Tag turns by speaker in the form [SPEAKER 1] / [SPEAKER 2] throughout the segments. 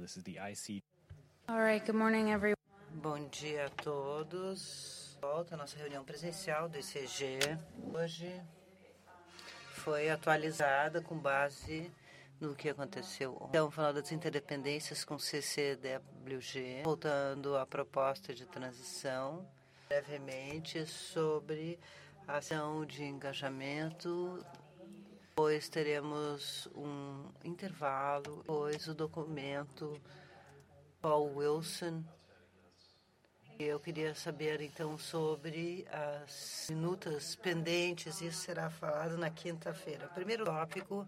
[SPEAKER 1] This is the IC.
[SPEAKER 2] All right, good morning, everyone.
[SPEAKER 3] Bom dia a todos. Volta a nossa reunião presencial do ICG. Hoje foi atualizada com base no que aconteceu. Estamos falando das interdependências com CCWG, voltando à proposta de transição, brevemente sobre a ação de engajamento. Depois teremos um intervalo, depois o documento Paul Wilson. Eu queria saber, então, sobre as minutas pendentes. Isso será falado na quinta-feira. Primeiro tópico,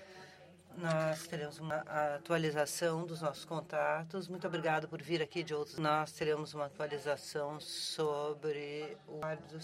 [SPEAKER 3] nós teremos uma atualização dos nossos contatos. Muito obrigado por vir aqui de outros. Nós teremos uma atualização sobre o do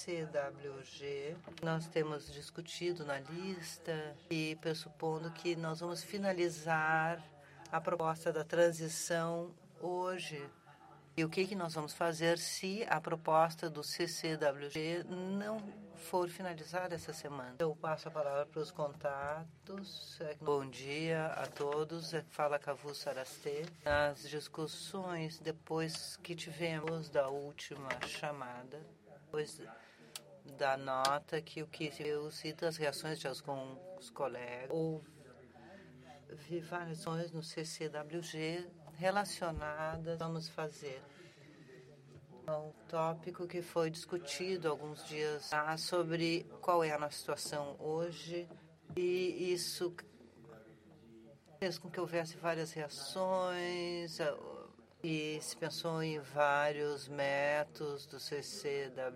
[SPEAKER 3] CCWG. Nós temos discutido na lista e pressupondo que nós vamos finalizar a proposta da transição hoje. E o que nós vamos fazer se a proposta do CCWG não for finalizada essa semana? Eu passo a palavra para os contatos. Bom dia a todos. Fala Cavu Sarastê. Nas discussões, depois que tivemos da última chamada, depois da nota que eu cito as reações de alguns colegas, houve várias ações no CCWG relacionadas, vamos fazer um tópico que foi discutido alguns dias sobre qual é a nossa situação hoje, e isso fez com que houvesse várias reações e se pensou em vários métodos do CCWG,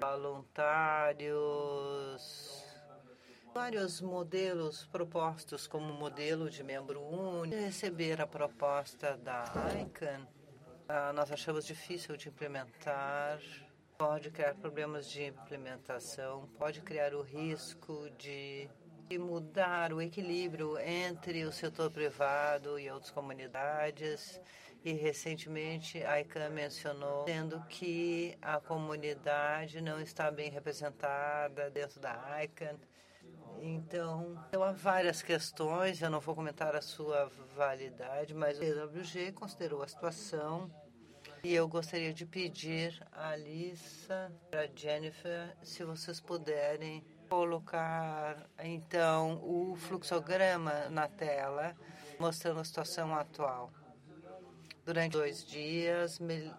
[SPEAKER 3] voluntários, vários modelos propostos como modelo de membro único. Receber a proposta da ICANN, nós achamos difícil de implementar, pode criar problemas de implementação, pode criar o risco de mudar o equilíbrio entre o setor privado e outras comunidades. E recentemente a ICANN mencionou, sendo que a comunidade não está bem representada dentro da ICANN. Então, há várias questões, eu não vou comentar a sua validade, mas o CWG considerou a situação e eu gostaria de pedir a Alissa, a Jennifer, se vocês puderem colocar, então, o fluxograma na tela, mostrando a situação atual. Durante 2 dias,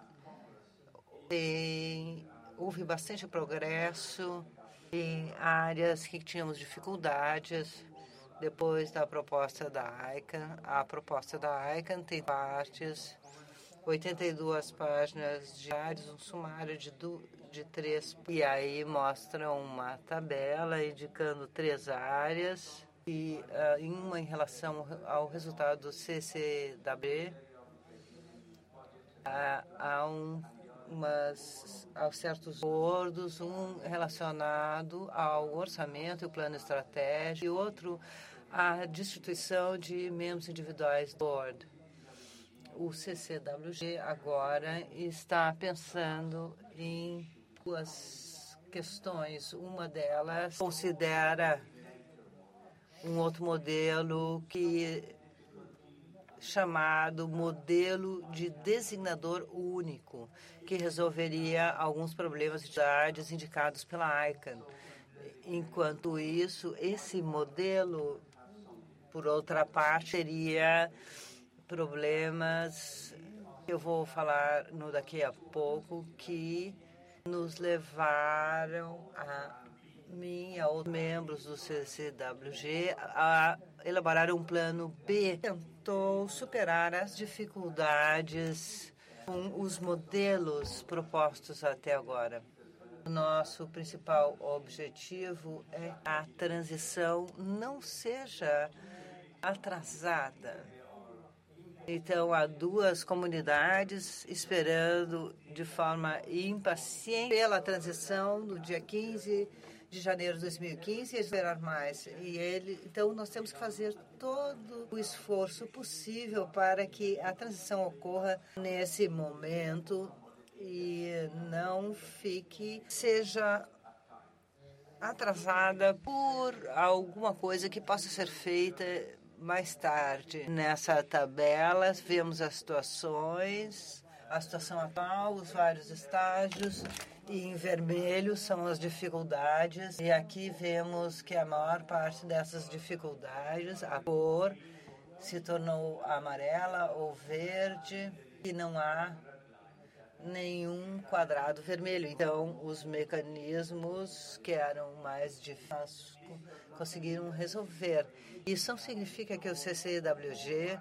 [SPEAKER 3] houve bastante progresso em áreas que tínhamos dificuldades depois da proposta da ICANN. A proposta da ICANN tem partes, 82 páginas diárias, um sumário de 3. E aí mostra uma tabela indicando 3 áreas, e uma em relação ao resultado do CCW. Há certos acordos, um relacionado ao orçamento e o plano estratégico, e outro à destituição de membros individuais do board. O CCWG agora está pensando em 2 questões. Uma delas considera um outro modelo chamado modelo de designador único, que resolveria alguns problemas de idades indicados pela ICANN. Enquanto isso, esse modelo, por outra parte, teria problemas que eu vou falar daqui a pouco, que nos levaram a mim e a outros membros do CCWG a elaborar um plano B. Tentou superar as dificuldades com os modelos propostos até agora. O nosso principal objetivo é que a transição não seja atrasada. Então, há 2 comunidades esperando de forma impaciente pela transição no dia 15 de janeiro de 2015 e esperar mais. Então, nós temos que fazer todo o esforço possível para que a transição ocorra nesse momento e não seja atrasada por alguma coisa que possa ser feita mais tarde. Nessa tabela, vemos as situações, a situação atual, os vários estágios, e em vermelho são as dificuldades. E aqui vemos que a maior parte dessas dificuldades, a cor se tornou amarela ou verde, e não há nenhum quadrado vermelho. Então, os mecanismos que eram mais difíceis conseguiram resolver. Isso não significa que o CCWG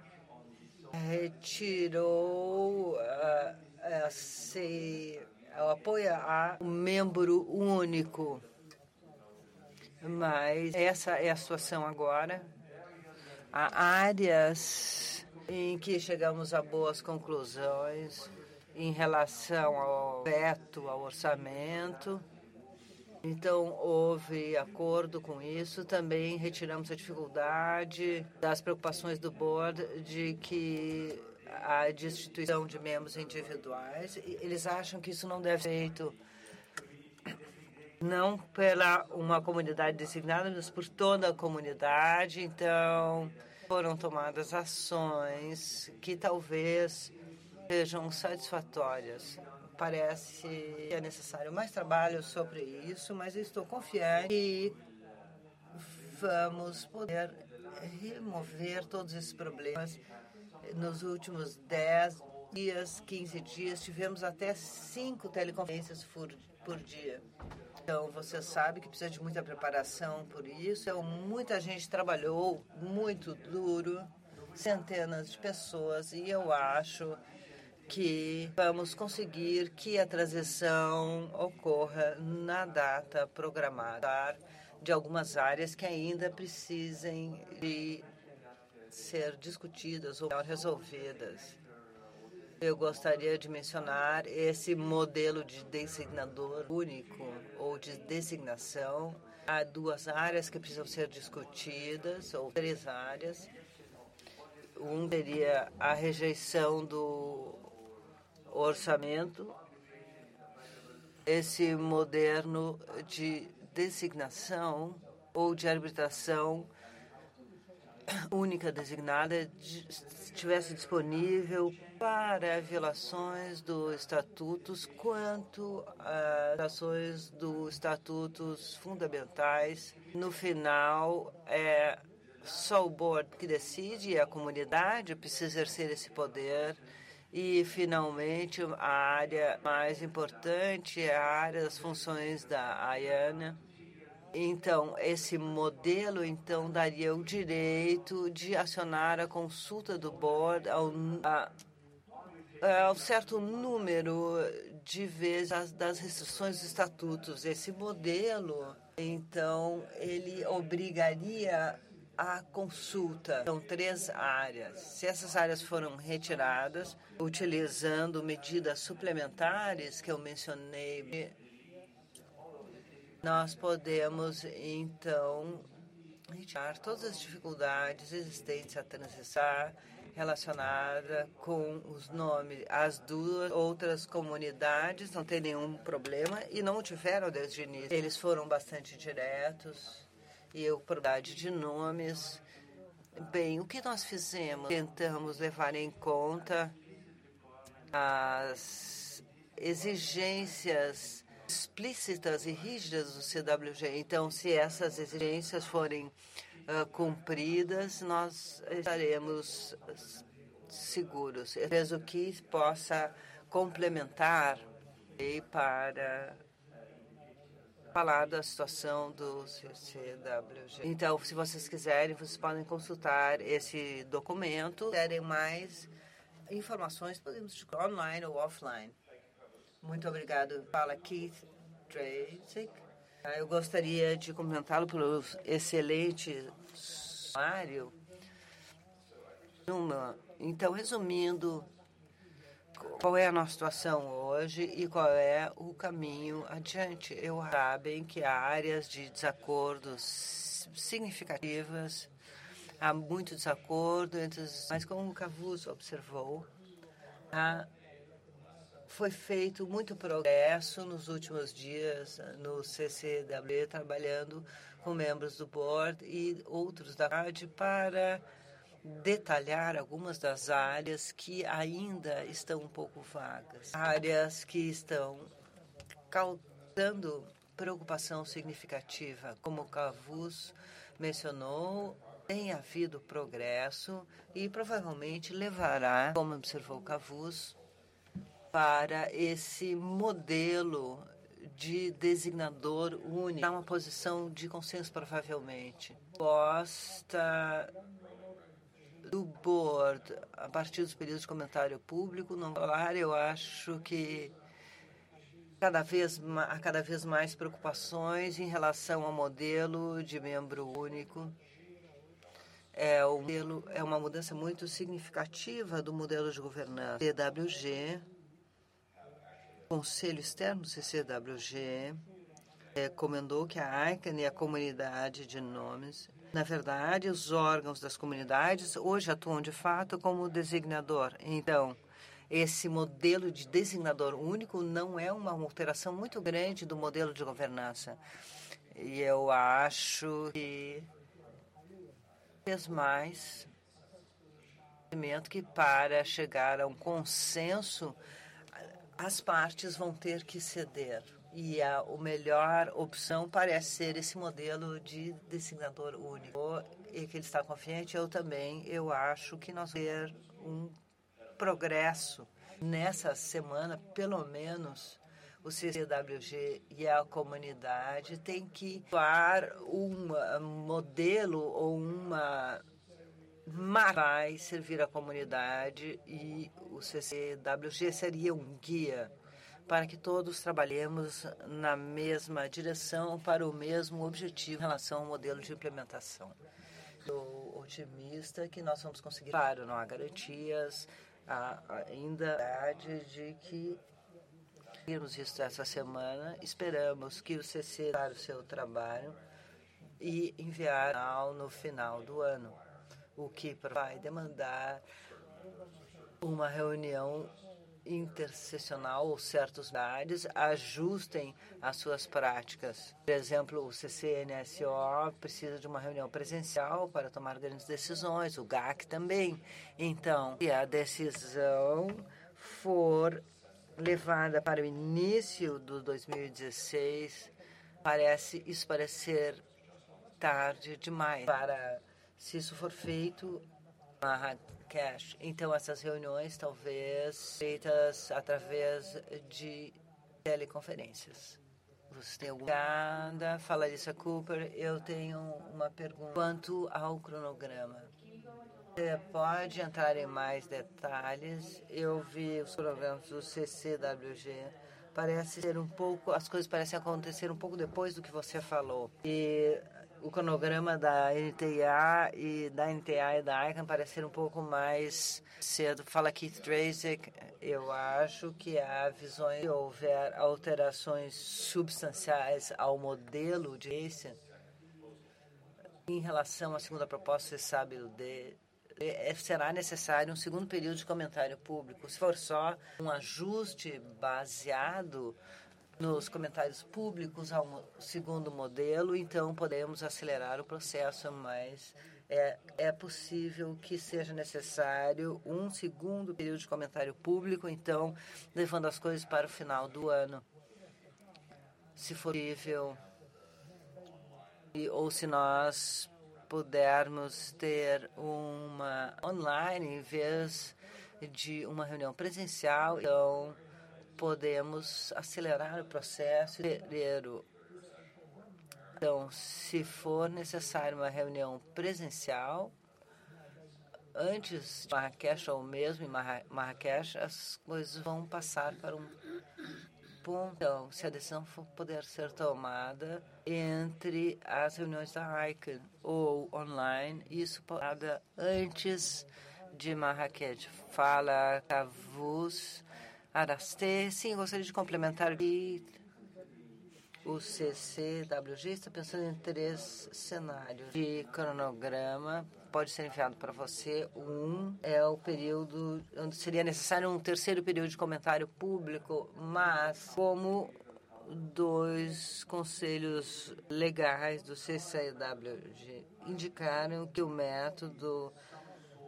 [SPEAKER 3] retirou o apoio a um membro único. Mas essa é a situação agora. Há áreas em que chegamos a boas conclusões em relação ao veto, ao orçamento. Então, houve acordo com isso. Também retiramos a dificuldade das preocupações do board de que a destituição de membros individuais. Eles acham que isso não deve ser feito não pela uma comunidade designada, mas por toda a comunidade. Então, foram tomadas ações que talvez sejam satisfatórias. Parece que é necessário mais trabalho sobre isso, mas eu estou confiante que vamos poder remover todos esses problemas. Nos últimos 10 dias, 15 dias, tivemos até 5 teleconferências por dia. Então, você sabe que precisa de muita preparação por isso. Então, muita gente trabalhou muito duro, centenas de pessoas, e eu acho que vamos conseguir que a transição ocorra na data programada de algumas áreas que ainda precisem de ser discutidas ou resolvidas. Eu gostaria de mencionar esse modelo de designador único ou de designação. Há 2 áreas que precisam ser discutidas, ou 3 áreas. Seria a rejeição do orçamento, esse modelo de designação ou de arbitração única designada estivesse disponível para violações dos estatutos quanto a violações dos estatutos fundamentais. No final, é só o board que decide e a comunidade precisa exercer esse poder. E, finalmente, a área mais importante é a área das funções da AIANA. Então, esse modelo daria o direito de acionar a consulta do board ao certo número de vezes das restrições dos estatutos. Esse modelo, então, ele obrigaria a consulta. São 3 áreas. Se essas áreas foram retiradas, utilizando medidas suplementares que eu mencionei, nós podemos, então, retirar todas as dificuldades existentes à transição relacionada com os nomes. As 2 outras comunidades não têm nenhum problema e não tiveram desde o início. Eles foram bastante diretos e eu, por verdade de nomes. Bem, o que nós fizemos? Tentamos levar em conta as exigências explícitas e rígidas do CWG. Então, se essas exigências forem cumpridas, nós estaremos seguros. Mesmo que possa complementar para falar da situação do CWG. Então, se vocês quiserem, vocês podem consultar esse documento. Se quiserem mais informações, podemos discutir online ou offline. Muito obrigado. Fala Keith Drasik. Eu gostaria de cumprimentá-lo pelo excelente sumário. Então, resumindo, qual é a nossa situação hoje e qual é o caminho adiante? Sabem que há áreas de desacordos significativas, há muito desacordo mas como o Cavuso observou, foi feito muito progresso nos últimos dias no CCW, trabalhando com membros do board e outros da rádio para detalhar algumas das áreas que ainda estão um pouco vagas, áreas que estão causando preocupação significativa. Como o Cavus mencionou, tem havido progresso e provavelmente levará, como observou o Cavus, para esse modelo de designador único, uma posição de consenso, provavelmente. Posta do board, a partir dos períodos de comentário público, não falar, eu acho que há cada vez mais preocupações em relação ao modelo de membro único. É uma mudança muito significativa do modelo de governança. CWG, Conselho Externo do CCWG, recomendou que a ICANN e a comunidade de nomes, na verdade, os órgãos das comunidades hoje atuam de fato como designador. Então, esse modelo de designador único não é uma alteração muito grande do modelo de governança. E eu acho que vez mais que para chegar a um consenso, as partes vão ter que ceder. E a melhor opção parece ser esse modelo de designador único. E que ele está confiante, eu acho que nós vamos ter um progresso nessa semana, pelo menos. O CCWG e a comunidade têm que dar um modelo ou uma vai servir à comunidade e o CCWG seria um guia para que todos trabalhemos na mesma direção para o mesmo objetivo em relação ao modelo de implementação. Estou otimista que nós vamos conseguir. Claro, não há garantias, ainda de que irmos isso essa semana. Esperamos que o CC faça o seu trabalho e enviar no final do ano, o que vai demandar uma reunião intersessional ou certos áreas ajustem as suas práticas. Por exemplo, o CCNSO precisa de uma reunião presencial para tomar grandes decisões, o GAC também. Então, se a decisão for levada para o início do 2016, isso parece ser tarde demais para, se isso for feito, Marrakech. Então, essas reuniões talvez feitas através de teleconferências. Você tem alguma... Fala Lisa Cooper, eu tenho uma pergunta quanto ao cronograma. Você pode entrar em mais detalhes? Eu vi os programas do CCWG. Parece ser um pouco... As coisas parecem acontecer um pouco depois do que você falou. E o cronograma da NTA e da ICANN parece ser um pouco mais cedo. Fala Keith Drazek, eu acho que há visões, se houver alterações substanciais ao modelo de ACEN, em relação à segunda proposta, você sabe será necessário um segundo período de comentário público. Se for só um ajuste baseado nos comentários públicos ao segundo modelo, então podemos acelerar o processo, mas é possível que seja necessário um segundo período de comentário público, então levando as coisas para o final do ano, se for possível, ou se nós pudermos ter uma online em vez de uma reunião presencial, então podemos acelerar o processo. Então, se for necessário uma reunião presencial, antes de Marrakech ou mesmo em Marrakech, as coisas vão passar para um ponto. Então, se a decisão for poder ser tomada entre as reuniões da ICANN ou online, isso pode ser antes de Marrakech. Fala Cavus Arasté. Sim, gostaria de complementar que o CCWG está pensando em 3 cenários de cronograma. Pode ser enviado para você. Um é o período onde seria necessário um terceiro período de comentário público, mas como 2 conselhos legais do CCWG indicaram que o método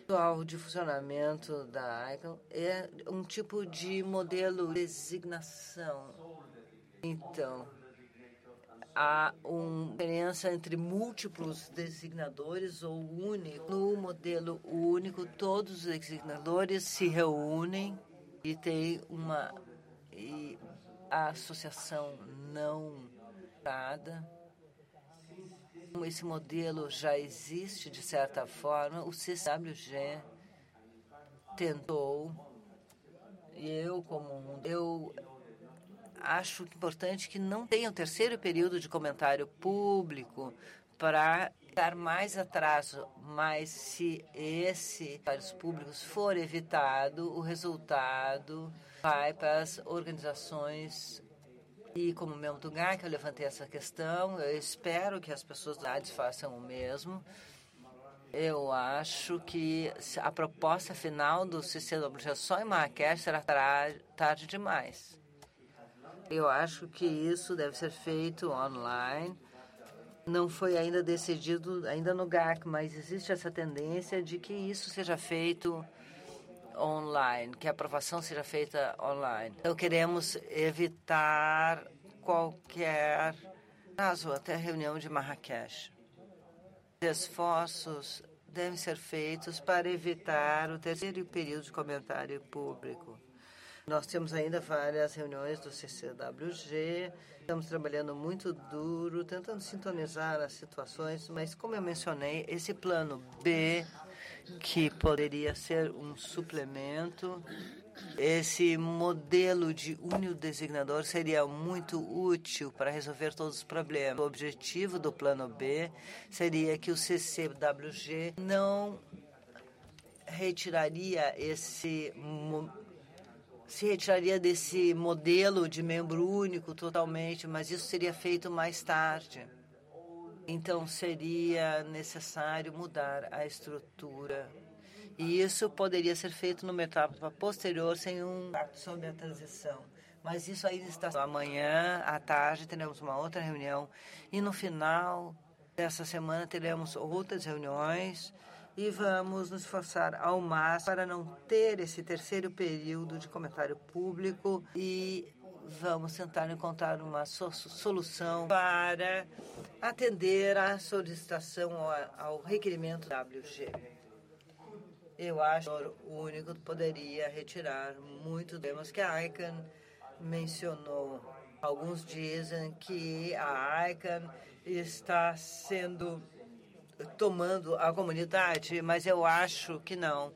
[SPEAKER 3] atual de funcionamento da ICANN é um tipo de modelo de designação. Então, há uma diferença entre múltiplos designadores ou único. No modelo único, todos os designadores se reúnem e tem a associação não dada. Como esse modelo já existe de certa forma, o CCWG tentou, e eu acho importante que não tenha um terceiro período de comentário público para dar mais atraso, mas se esse comentários públicos for evitado, o resultado vai para as organizações. E como membro do GAC, eu levantei essa questão, eu espero que as pessoas da área façam o mesmo. Eu acho que a proposta final do CCWG só em Marrakech será tarde demais. Eu acho que isso deve ser feito online. Não foi ainda decidido ainda no GAC, mas existe essa tendência de que isso seja feito online, que a aprovação seja feita online. Então, queremos evitar qualquer caso até a reunião de Marrakech. Esforços devem ser feitos para evitar o terceiro período de comentário público. Nós temos ainda várias reuniões do CCWG, estamos trabalhando muito duro, tentando sintonizar as situações, mas como eu mencionei, esse plano B, que poderia ser um suplemento, esse modelo de designador seria muito útil para resolver todos os problemas. O objetivo do plano B seria que o CCWG não se retiraria desse modelo de membro único totalmente, mas isso seria feito mais tarde. Então, seria necessário mudar a estrutura. E isso poderia ser feito numa etapa posterior, sem um impacto sobre a transição. Mas isso ainda está. Amanhã, à tarde, teremos uma outra reunião. E no final dessa semana, teremos outras reuniões. E vamos nos esforçar ao máximo para não ter esse terceiro período de comentário público e vamos tentar encontrar uma solução para atender à solicitação, ao requerimento da WG. Eu acho que o único poderia retirar muitos temas que a ICANN mencionou. Alguns dizem que a ICANN está tomando a comunidade, mas eu acho que não.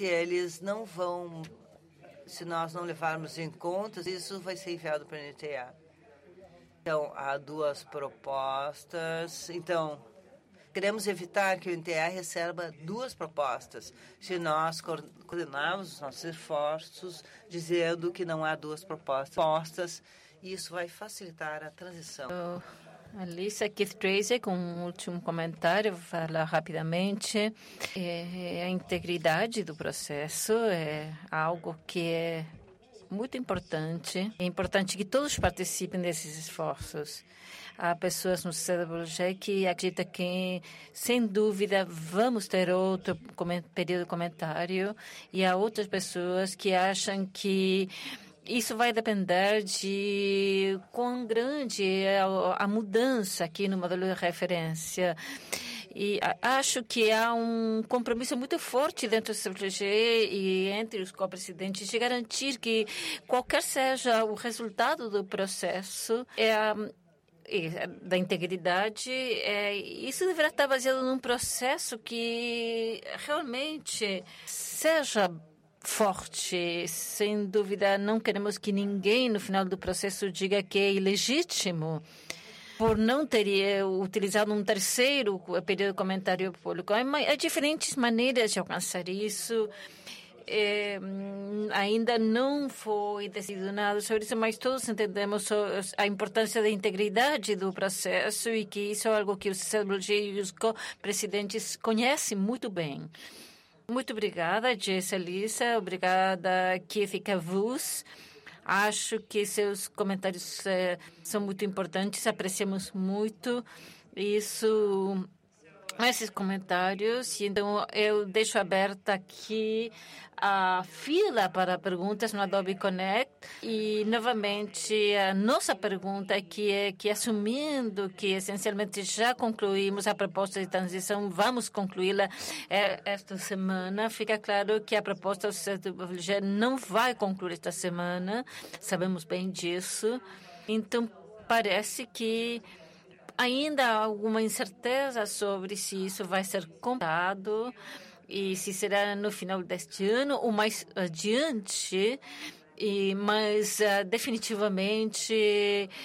[SPEAKER 3] Se nós não levarmos em conta, isso vai ser enviado para a NTA. Então, há duas propostas. Então, queremos evitar que o NTA receba duas propostas. Se nós coordenarmos os nossos esforços, dizendo que não há duas propostas, isso vai facilitar a transição.
[SPEAKER 1] Alissa, Keith Tracy, com um último comentário, vou falar rapidamente. A integridade do processo é algo que é muito importante. É importante que todos participem desses esforços. Há pessoas no CWG que acreditam que, sem dúvida, vamos ter outro período de comentário, e há outras pessoas que acham que isso vai depender de quão grande é a mudança aqui no modelo de referência. E acho que há um compromisso muito forte dentro do CWG e entre os co-presidentes de garantir que, qualquer seja o resultado do processo, da integridade, isso deverá estar baseado num processo que realmente seja forte. Sem dúvida, não queremos que ninguém, no final do processo, diga que é ilegítimo por não ter utilizado um terceiro período de comentário público. Há diferentes maneiras de alcançar isso. Ainda não foi decidido nada sobre isso, mas todos entendemos a importância da integridade do processo e que isso é algo que o CWG e os co-presidentes conhecem muito bem. Muito obrigada, Jesse Alissa. Obrigada, Keith Cavus. Acho que seus comentários são muito importantes, apreciamos muito. Isso esses comentários. Então, eu deixo aberta aqui a fila para perguntas no Adobe Connect. E, novamente, a nossa pergunta aqui é que, assumindo que, essencialmente, já concluímos a proposta de transição, vamos concluí-la esta semana. Fica claro que a proposta do CWG não vai concluir esta semana. Sabemos bem disso. Então, parece que ainda há alguma incerteza sobre se isso vai ser comprado e se será no final deste ano ou mais adiante. Mas definitivamente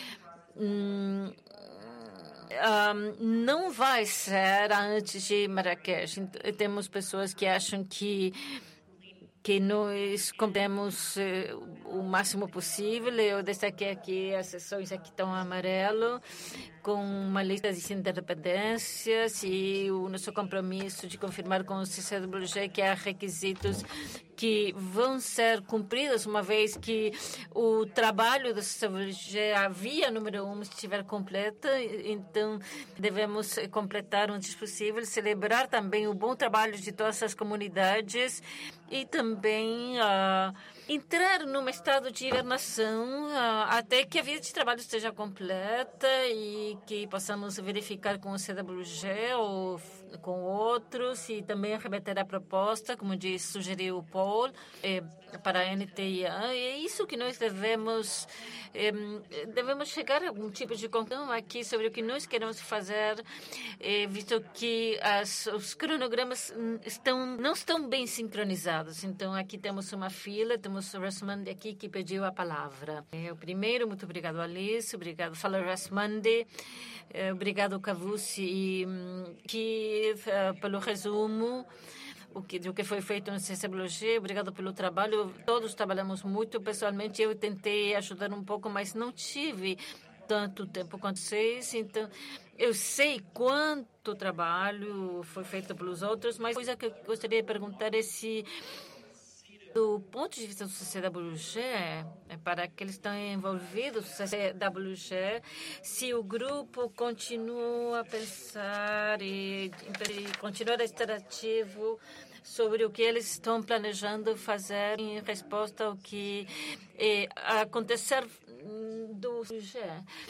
[SPEAKER 1] não vai ser antes de Marrakech. Temos pessoas que acham que nós compremos o máximo possível. Eu destaquei aqui as sessões aqui estão amarelo, com uma lista de interdependências e o nosso compromisso de confirmar com o CCWG que há requisitos que vão ser cumpridos, uma vez que o trabalho do CCWG, a via número 1, estiver completa. Então, devemos completar o antes possível, celebrar também o bom trabalho de todas as comunidades e também entrar num estado de hibernação até que a vida de trabalho esteja completa e que possamos verificar com o CWG ou com outros e também remeter a proposta, como sugeriu o Paul, para a NTIA. E é isso que nós devemos chegar a algum tipo de conclusão aqui sobre o que nós queremos fazer, visto que os cronogramas não estão bem sincronizados. Então, aqui temos uma fila, temos o Rasmundi aqui que pediu a palavra. O primeiro, muito obrigado, Alice, obrigado, fala Rasmundi. Obrigado, Cavussi, pelo resumo do que foi feito no CCWG. Obrigado pelo trabalho. Todos trabalhamos muito. Pessoalmente, eu tentei ajudar um pouco, mas não tive tanto tempo quanto vocês. Então, eu sei quanto trabalho foi feito pelos outros, mas a coisa que eu gostaria de perguntar é se, do ponto de vista do CCWG, para aqueles que estão envolvidos no CCWG, se o grupo continua a pensar e continuar a estar ativo sobre o que eles estão planejando fazer em resposta ao que acontecer do CCWG.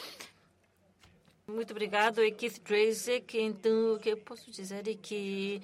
[SPEAKER 1] Muito obrigado, e Keith Tracy. Então, o que eu posso dizer é que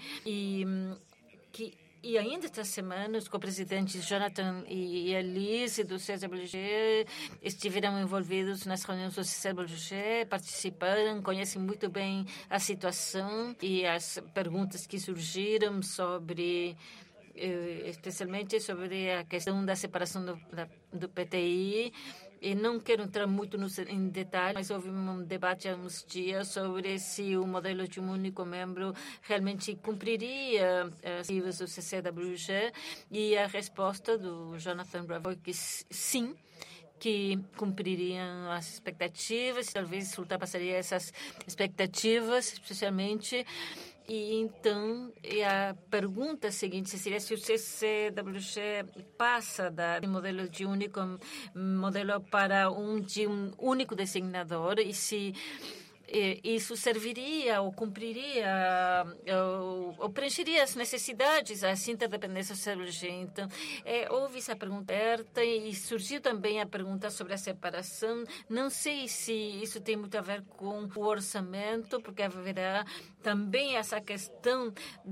[SPEAKER 1] ainda esta semana, os co-presidentes Jonathan e Alice do CWG estiveram envolvidos nas reuniões do CWG, participaram, conhecem muito bem a situação e as perguntas que surgiram sobre, especialmente sobre a questão da separação do PTI. E não quero entrar muito em detalhes, mas houve um debate há uns dias sobre se o modelo de um único membro realmente cumpriria as directivas do CCWG, e a resposta do Jonathan Bravo é que sim, que cumpririam as expectativas, talvez ultrapassaria essas expectativas, especialmente. E então, a pergunta seguinte seria se o CCWG passa do modelo de único modelo para de um único designador, e se isso serviria ou cumpriria ou preencheria as necessidades, as interdependências do CWG. Então, houve essa pergunta aberta e surgiu também a pergunta sobre a separação. Não sei se isso tem muito a ver com o orçamento, porque haverá também essa questão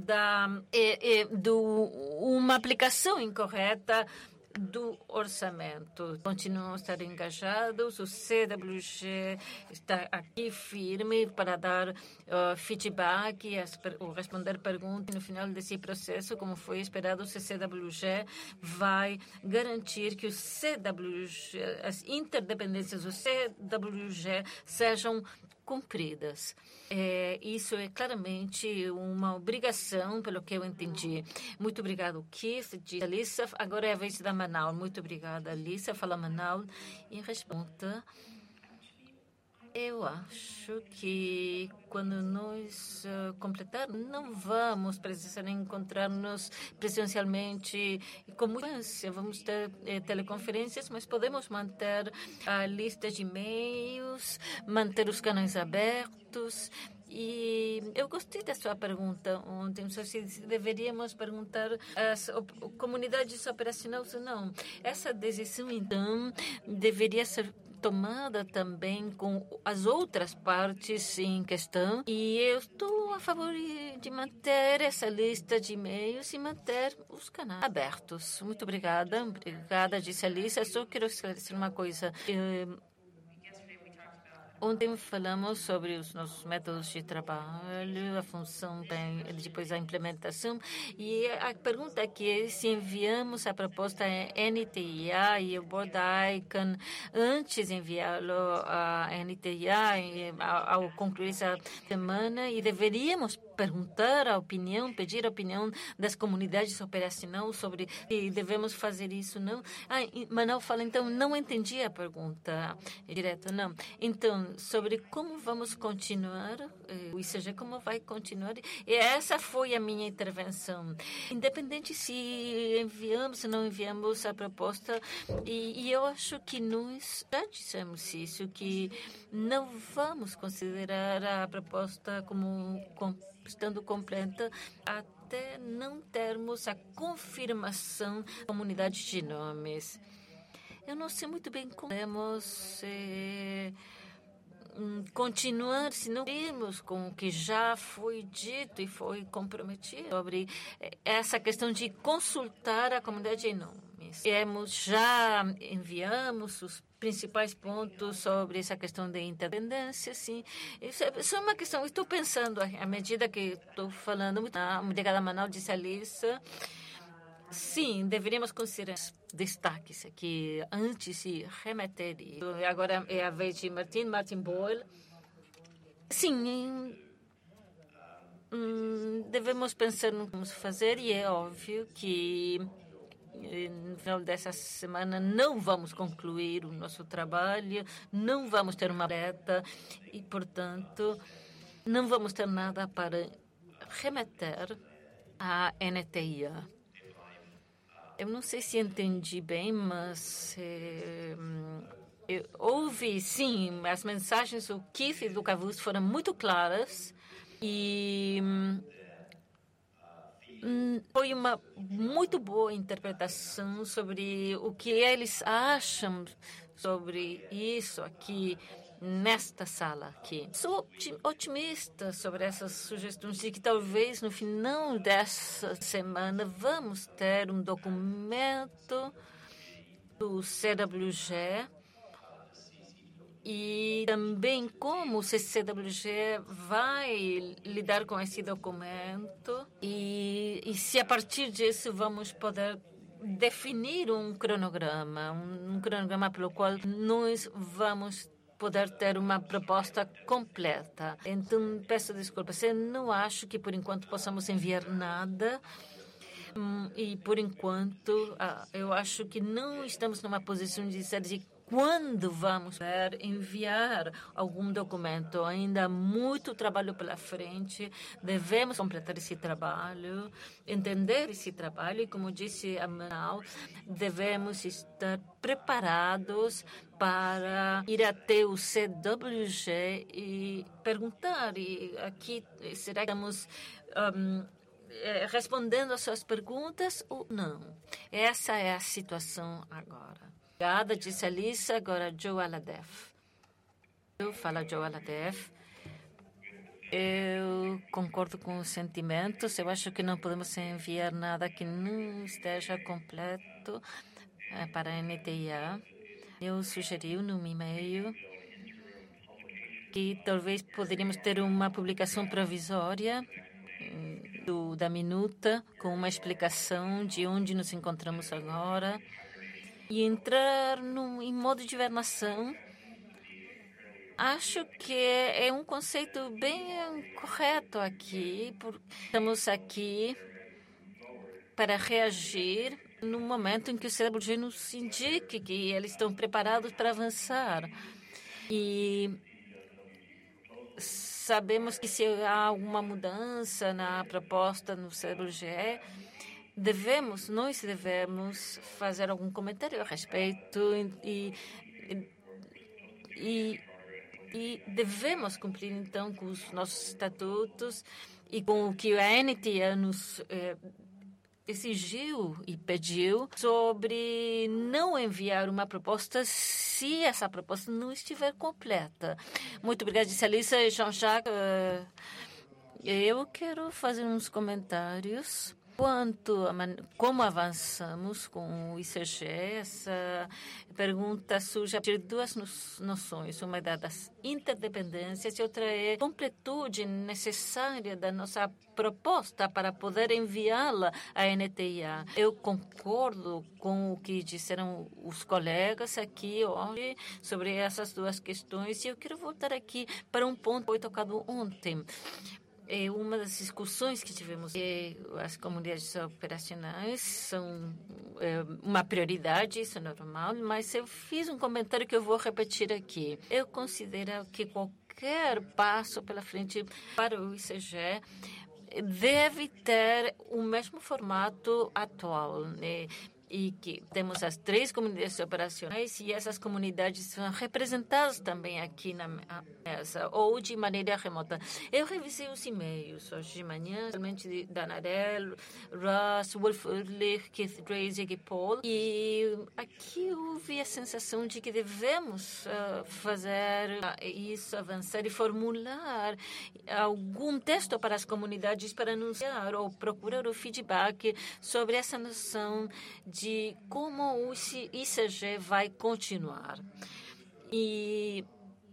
[SPEAKER 1] uma aplicação incorreta do orçamento. Continuam a estar engajados. O CWG está aqui firme para dar feedback ou responder perguntas. No final desse processo, como foi esperado, o CWG vai garantir que o CWG, as interdependências do CWG sejam cumpridas. Isso é claramente uma obrigação, pelo que eu entendi. Muito obrigado, Keith, diz Alissa. Agora é a vez da Manaus. Muito obrigada, Alissa. Fala, Manaus. Em resposta, eu acho que quando nós completarmos, não vamos precisar encontrar-nos presencialmente com muita frequência. Vamos ter teleconferências, mas podemos manter a lista de e-mails, manter os canais abertos E eu gostei da sua pergunta ontem, se deveríamos perguntar às comunidades operacionais ou não. Essa decisão, então, deveria ser tomada também com as outras partes em questão. E eu estou a favor de manter essa lista de e-mails e manter os canais abertos. Muito obrigada. Obrigada, disse a Alice. Eu só quero esclarecer uma coisa. Ontem falamos sobre os nossos métodos de trabalho, a função, depois a implementação. E a pergunta aqui é se enviamos a proposta NTIA e o Board ICANN antes de enviá-lo à NTIA ao concluir essa semana, e deveríamos perguntar a opinião, pedir a opinião das comunidades operacionais sobre se devemos fazer isso ou não. Manoel fala, então, não entendi a pergunta direta, não. Então, sobre como vamos continuar, o ICG como vai continuar, e essa foi a minha intervenção. Independente se enviamos ou não enviamos a proposta, e eu acho que nós já dissemos isso, que não vamos considerar a proposta como estando completa até não termos a confirmação da comunidade de nomes. Eu não sei muito bem como podemos continuar se não irmos com o que já foi dito e foi comprometido sobre essa questão de consultar a comunidade de nomes. Já enviamos os principais pontos sobre essa questão de interdependência, sim. Isso é uma questão, estou pensando, à medida que estou falando, obrigada, Manoel, disse a Alissa. Sim, deveríamos considerar destaques aqui antes de remeter. Agora é a vez de Martin Boyle. Sim, devemos pensar no que vamos fazer, e é óbvio que no final dessa semana não vamos concluir o nosso trabalho, não vamos ter uma meta e, portanto, não vamos ter nada para remeter à NTIA. Eu não sei se entendi bem, mas houve, sim, as mensagens do Keith e do Cavus foram muito claras e foi uma muito boa interpretação sobre o que eles acham sobre isso aqui nesta sala aqui. Sou otimista sobre essas sugestões de que talvez no final dessa semana vamos ter um documento do CWG e também como o CWG vai lidar com esse documento e se a partir disso vamos poder definir um cronograma pelo qual nós vamos poder ter uma proposta completa. Então, peço desculpas, eu não acho que por enquanto possamos enviar nada. E por enquanto, eu acho que não estamos numa posição de dizer de quando vamos enviar algum documento. Ainda há muito trabalho pela frente, devemos completar esse trabalho, entender esse trabalho e, como disse a Manoel, devemos estar preparados para ir até o CWG e perguntar, e aqui, será que estamos respondendo às suas perguntas ou não? Essa é a situação agora. Obrigada, disse a Alissa. Agora, Joe Aladef. Fala, Joe Aladef. Eu concordo com os sentimentos. Eu acho que não podemos enviar nada que não esteja completo para a NTIA. Eu sugeri no e-mail que talvez poderíamos ter uma publicação provisória da minuta com uma explicação de onde nos encontramos agora e entrar em modo de hibernação. Acho que é um conceito bem correto aqui. Estamos aqui para reagir no momento em que o CWG nos indique que eles estão preparados para avançar. E sabemos que se há alguma mudança na proposta no CWG, nós devemos fazer algum comentário a respeito e E devemos cumprir, então, com os nossos estatutos e com o que a NTA nos exigiu e pediu sobre não enviar uma proposta se essa proposta não estiver completa. Muito obrigada, disse Alissa e Jean-Jacques. Eu quero fazer uns comentários quanto a como avançamos com o ICG. Essa pergunta surge a partir de duas noções. Uma é das interdependências e outra é a completude necessária da nossa proposta para poder enviá-la à NTIA. Eu concordo com o que disseram os colegas aqui hoje sobre essas duas questões e eu quero voltar aqui para um ponto que foi tocado ontem. Uma das discussões que tivemos, as comunidades operacionais são uma prioridade, isso é normal, mas eu fiz um comentário que eu vou repetir aqui. Eu considero que qualquer passo pela frente para o ICG deve ter o mesmo formato atual, né? E que temos as 3 comunidades operacionais e essas comunidades são representadas também aqui na mesa ou de maneira remota. Eu revisei os e-mails hoje de manhã, realmente de Danarel, Russ, Wolf Ulrich, Keith Drazik e Paul, e aqui houve a sensação de que devemos fazer isso, avançar e formular algum texto para as comunidades para anunciar ou procurar o feedback sobre essa noção de como o ICG vai continuar. E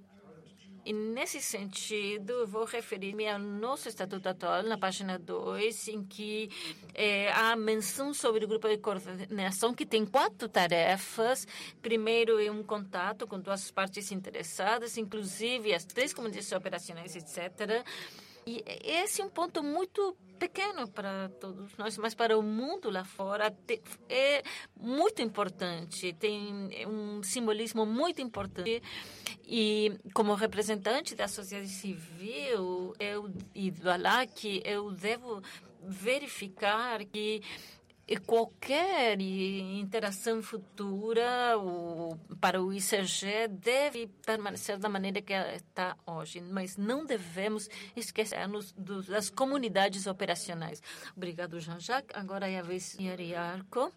[SPEAKER 1] nesse sentido, eu vou referir-me ao nosso estatuto atual, na página 2, em que há menção sobre o grupo de coordenação, que tem 4 tarefas. Primeiro, é um contato com todas as partes interessadas, inclusive as 3 comunidades operacionais, etc. E esse é um ponto muito pequeno para todos nós, mas para o mundo lá fora é muito importante, tem um simbolismo muito importante. E como representante da sociedade civil e do ALAC, eu devo verificar que qualquer interação futura para o ICG deve permanecer da maneira que ela está hoje, mas não devemos esquecermos das comunidades operacionais. Obrigado, Jean-Jacques. Agora é a vez de Ariarco.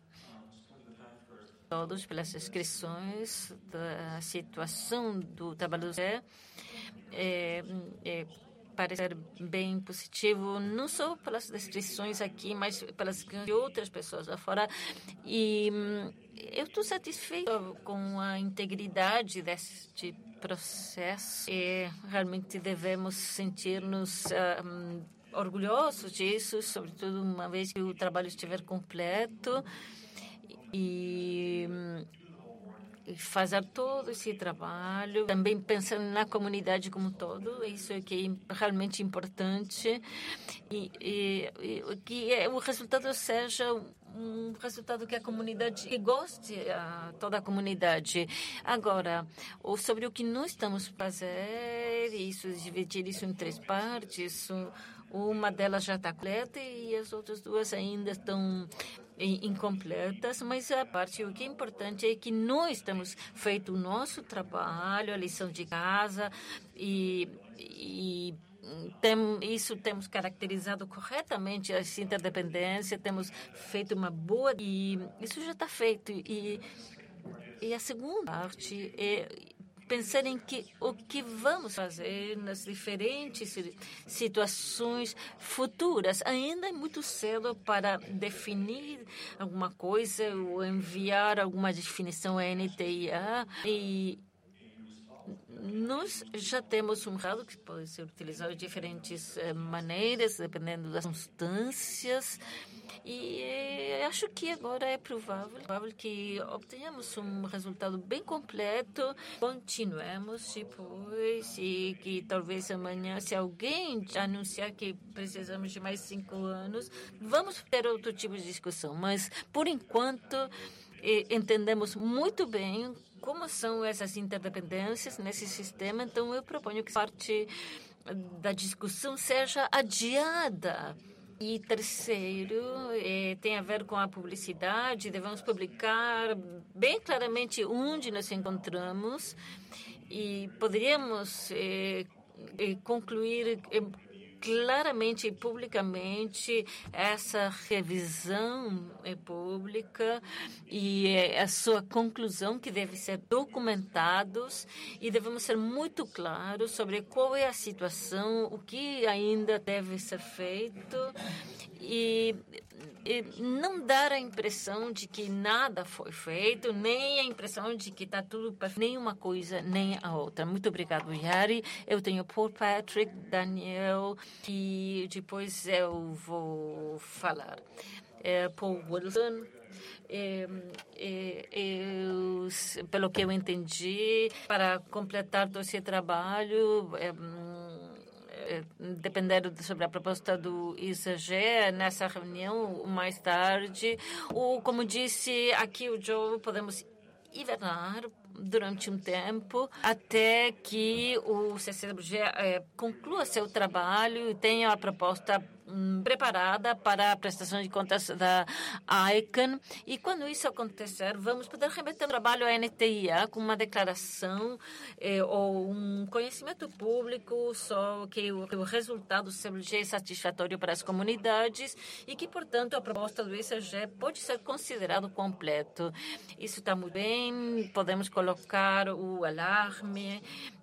[SPEAKER 1] Todos pelas inscrições da situação do trabalho do Zé. Parecer bem positivo, não só pelas descrições aqui, mas pelas de outras pessoas lá fora. E eu estou satisfeito com a integridade deste processo e realmente devemos sentir-nos orgulhosos disso, sobretudo uma vez que o trabalho estiver completo e fazer todo esse trabalho, também pensando na comunidade como um todo, isso é que é realmente importante e que o resultado seja um resultado que a comunidade que goste, toda a comunidade. Agora, sobre o que nós estamos fazendo, dividir isso em 3 partes. Uma delas já está completa e as outras 2 ainda estão incompletas, mas o que é importante é que nós temos feito o nosso trabalho, a lição de casa e temos caracterizado corretamente as interdependências, temos feito uma boa e isso já está feito e a segunda parte é pensar em o que vamos fazer nas diferentes situações futuras. Ainda é muito cedo para definir alguma coisa ou enviar alguma definição à NTIA. E nós já temos um dado que pode ser utilizado de diferentes maneiras, dependendo das circunstâncias. E acho que agora é provável que obtenhamos um resultado bem completo, continuemos depois e que talvez amanhã, se alguém anunciar que precisamos de mais 5 anos, vamos ter outro tipo de discussão. Mas, por enquanto, entendemos muito bem como são essas interdependências nesse sistema, então eu proponho que parte da discussão seja adiada E terceiro, tem a ver com a publicidade. Devemos publicar bem claramente onde nos encontramos e poderíamos concluir claramente e publicamente essa revisão pública e a sua conclusão, que deve ser documentados, e devemos ser muito claros sobre qual é a situação, o que ainda deve ser feito e não dar a impressão de que nada foi feito, nem a impressão de que está tudo perfeito, nem uma coisa, nem a outra. Muito obrigado, Yari. Eu tenho Paul Patrick, Daniel, e depois eu vou falar. Paul Wilson. Pelo que eu entendi, para completar todo esse trabalho, dependendo sobre a proposta do ICG, nessa reunião mais tarde, ou, como disse aqui o Joe, podemos hibernar durante um tempo até que o CCWG conclua seu trabalho e tenha a proposta preparada para a prestação de contas da ICANN. E quando isso acontecer, vamos poder remeter o trabalho à NTIA com uma declaração ou um conhecimento público só que o resultado do CCWG é satisfatório para as comunidades e que, portanto, a proposta do ICG pode ser considerado completo. Isso está muito bem, podemos colocar o alarme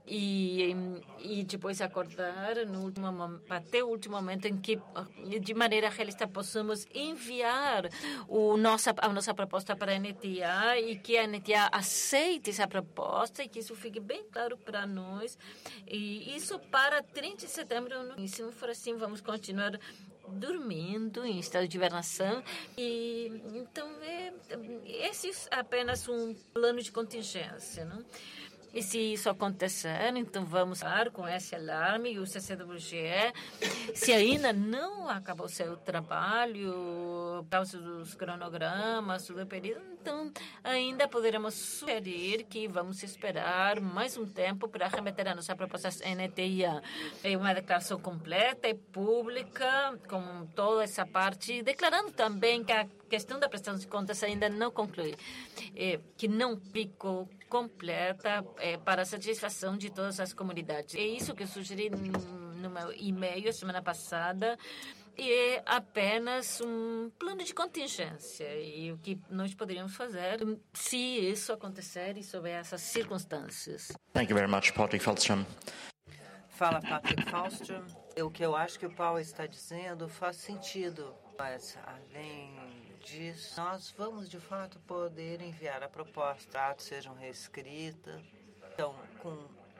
[SPEAKER 1] e depois acordar até o último momento em que, de maneira realista, possamos enviar a nossa proposta para a NTA e que a NTA aceite essa proposta e que isso fique bem claro para nós. E isso para 30 de setembro, e se não for assim, vamos continuar dormindo em estado de hibernação. E então esse é apenas um plano de contingência, não? E se isso acontecer, então vamos estar com esse alarme e o CCWG, se ainda não acabou seu trabalho, por causa dos cronogramas, do período, então ainda poderemos sugerir que vamos esperar mais um tempo para remeter a nossa proposta NTIA. É uma declaração completa e pública, com toda essa parte, declarando também que a questão da prestação de contas ainda não conclui, que não ficou completa para a satisfação de todas as comunidades. É isso que eu sugeri no meu e-mail semana passada, e é apenas um plano de contingência e o que nós poderíamos fazer se isso acontecer e sob essas circunstâncias.
[SPEAKER 4] Thank you very much, Patrick Falstrom.
[SPEAKER 3] Fala, Patrick Falstrom. O que eu acho que o Paulo está dizendo faz sentido, mas além disso, nós vamos de fato poder enviar a proposta, atos sejam reescritas, então com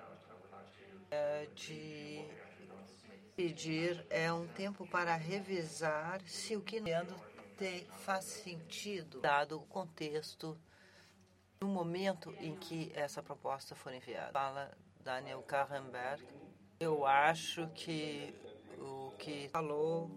[SPEAKER 3] de pedir um tempo para revisar se o que faz sentido, dado o contexto no momento em que essa proposta for enviada. Fala Daniel Kahrenberg. Eu acho que o que falou,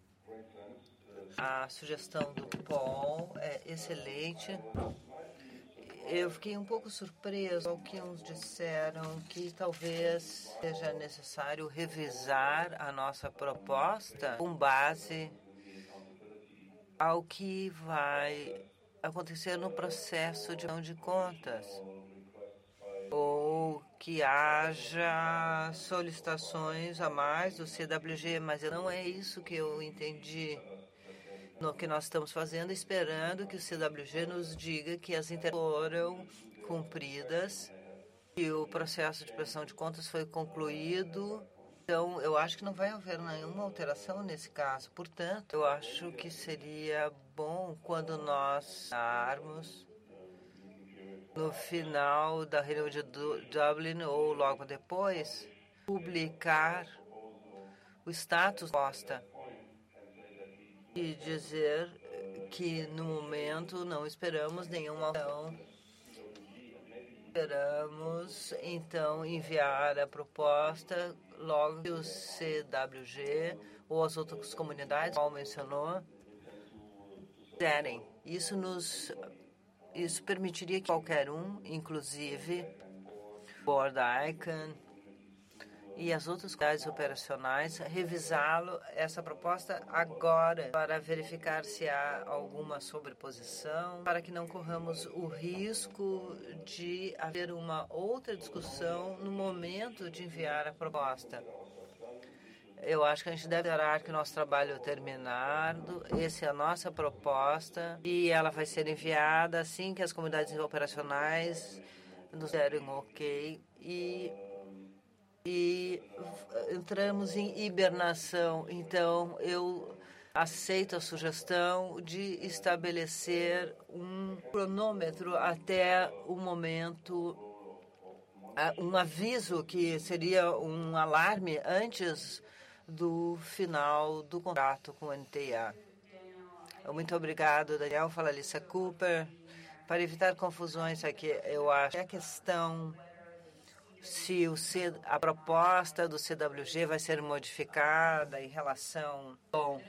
[SPEAKER 3] a sugestão do Paul é excelente. Eu fiquei um pouco surpreso ao que uns disseram que talvez seja necessário revisar a nossa proposta com base ao que vai acontecer no processo de contas, ou que haja solicitações a mais do CWG, mas não é isso que eu entendi. No que nós estamos fazendo, esperando que o CWG nos diga que as foram cumpridas e o processo de prestação de contas foi concluído. Então, eu acho que não vai haver nenhuma alteração nesse caso. Portanto, eu acho que seria bom quando nós estarmos no final da reunião de Dublin ou logo depois, publicar o status posta e dizer que no momento não esperamos nenhuma ação. Esperamos então enviar a proposta logo que o CWG ou as outras comunidades, como mencionou, derem. Isso permitiria que qualquer um, inclusive Board ICANN e as outras unidades operacionais revisá-lo, essa proposta agora, para verificar se há alguma sobreposição, para que não corramos o risco de haver uma outra discussão no momento de enviar a proposta. Eu acho que a gente deve esperar que o nosso trabalho é terminado. Essa é a nossa proposta e ela vai ser enviada assim que as comunidades operacionais nos derem ok e entramos em hibernação. Então, eu aceito a sugestão de estabelecer um cronômetro até o momento, um aviso que seria um alarme antes do final do contrato com o NTA. Muito obrigado, Daniel. Fala Lisa Cooper. Para evitar confusões aqui, eu acho que a questão se a proposta do CWG vai ser modificada em relação... Bom,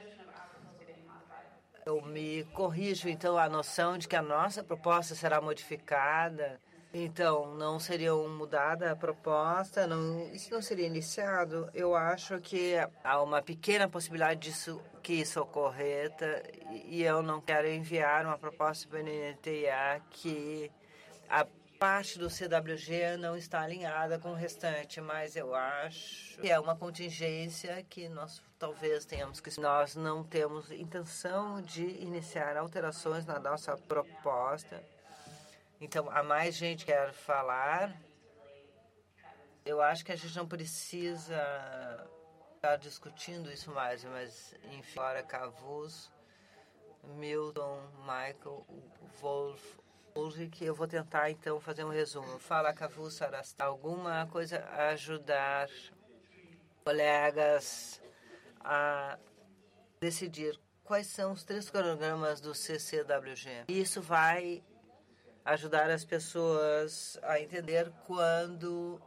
[SPEAKER 3] eu me corrijo, então, a noção de que a nossa proposta será modificada. Então, não seria mudada a proposta, isso não seria iniciado. Eu acho que há uma pequena possibilidade que isso ocorra, e eu não quero enviar uma proposta para o NTA que a parte do CWG não está alinhada com o restante, mas eu acho que é uma contingência que nós talvez tenhamos que... Nós não temos intenção de iniciar alterações na nossa proposta. Então, há mais gente que quer falar. Eu acho que a gente não precisa estar discutindo isso mais, mas, enfim, agora Cavus, Milton, Michael, Wolf, Ulrich, eu vou tentar, então, fazer um resumo. Fala, Cavus, Sarasta. Alguma coisa a ajudar colegas a decidir quais são os 3 cronogramas do CCWG. Isso vai ajudar as pessoas a entender quando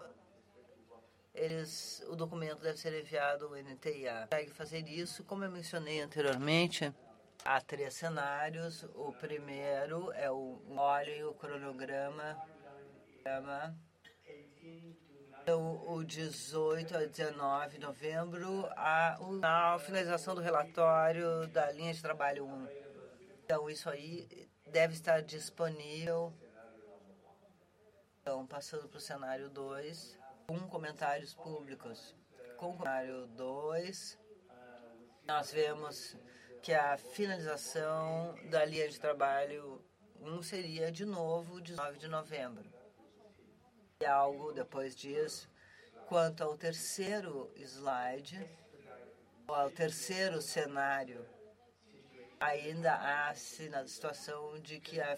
[SPEAKER 3] o documento deve ser enviado ao NTA. Consegue fazer isso, como eu mencionei anteriormente, há 3 cenários. O primeiro é o cronograma. O 18 a 19 de novembro, a finalização do relatório da linha de trabalho 1. Então, isso aí deve estar disponível. Então, passando para o cenário 2, com comentários públicos. Com o cenário 2, nós vemos que a finalização da linha de trabalho 1 seria, de novo, 19 de novembro. E algo depois disso, quanto ao terceiro slide, ou ao terceiro cenário, ainda há na situação de que a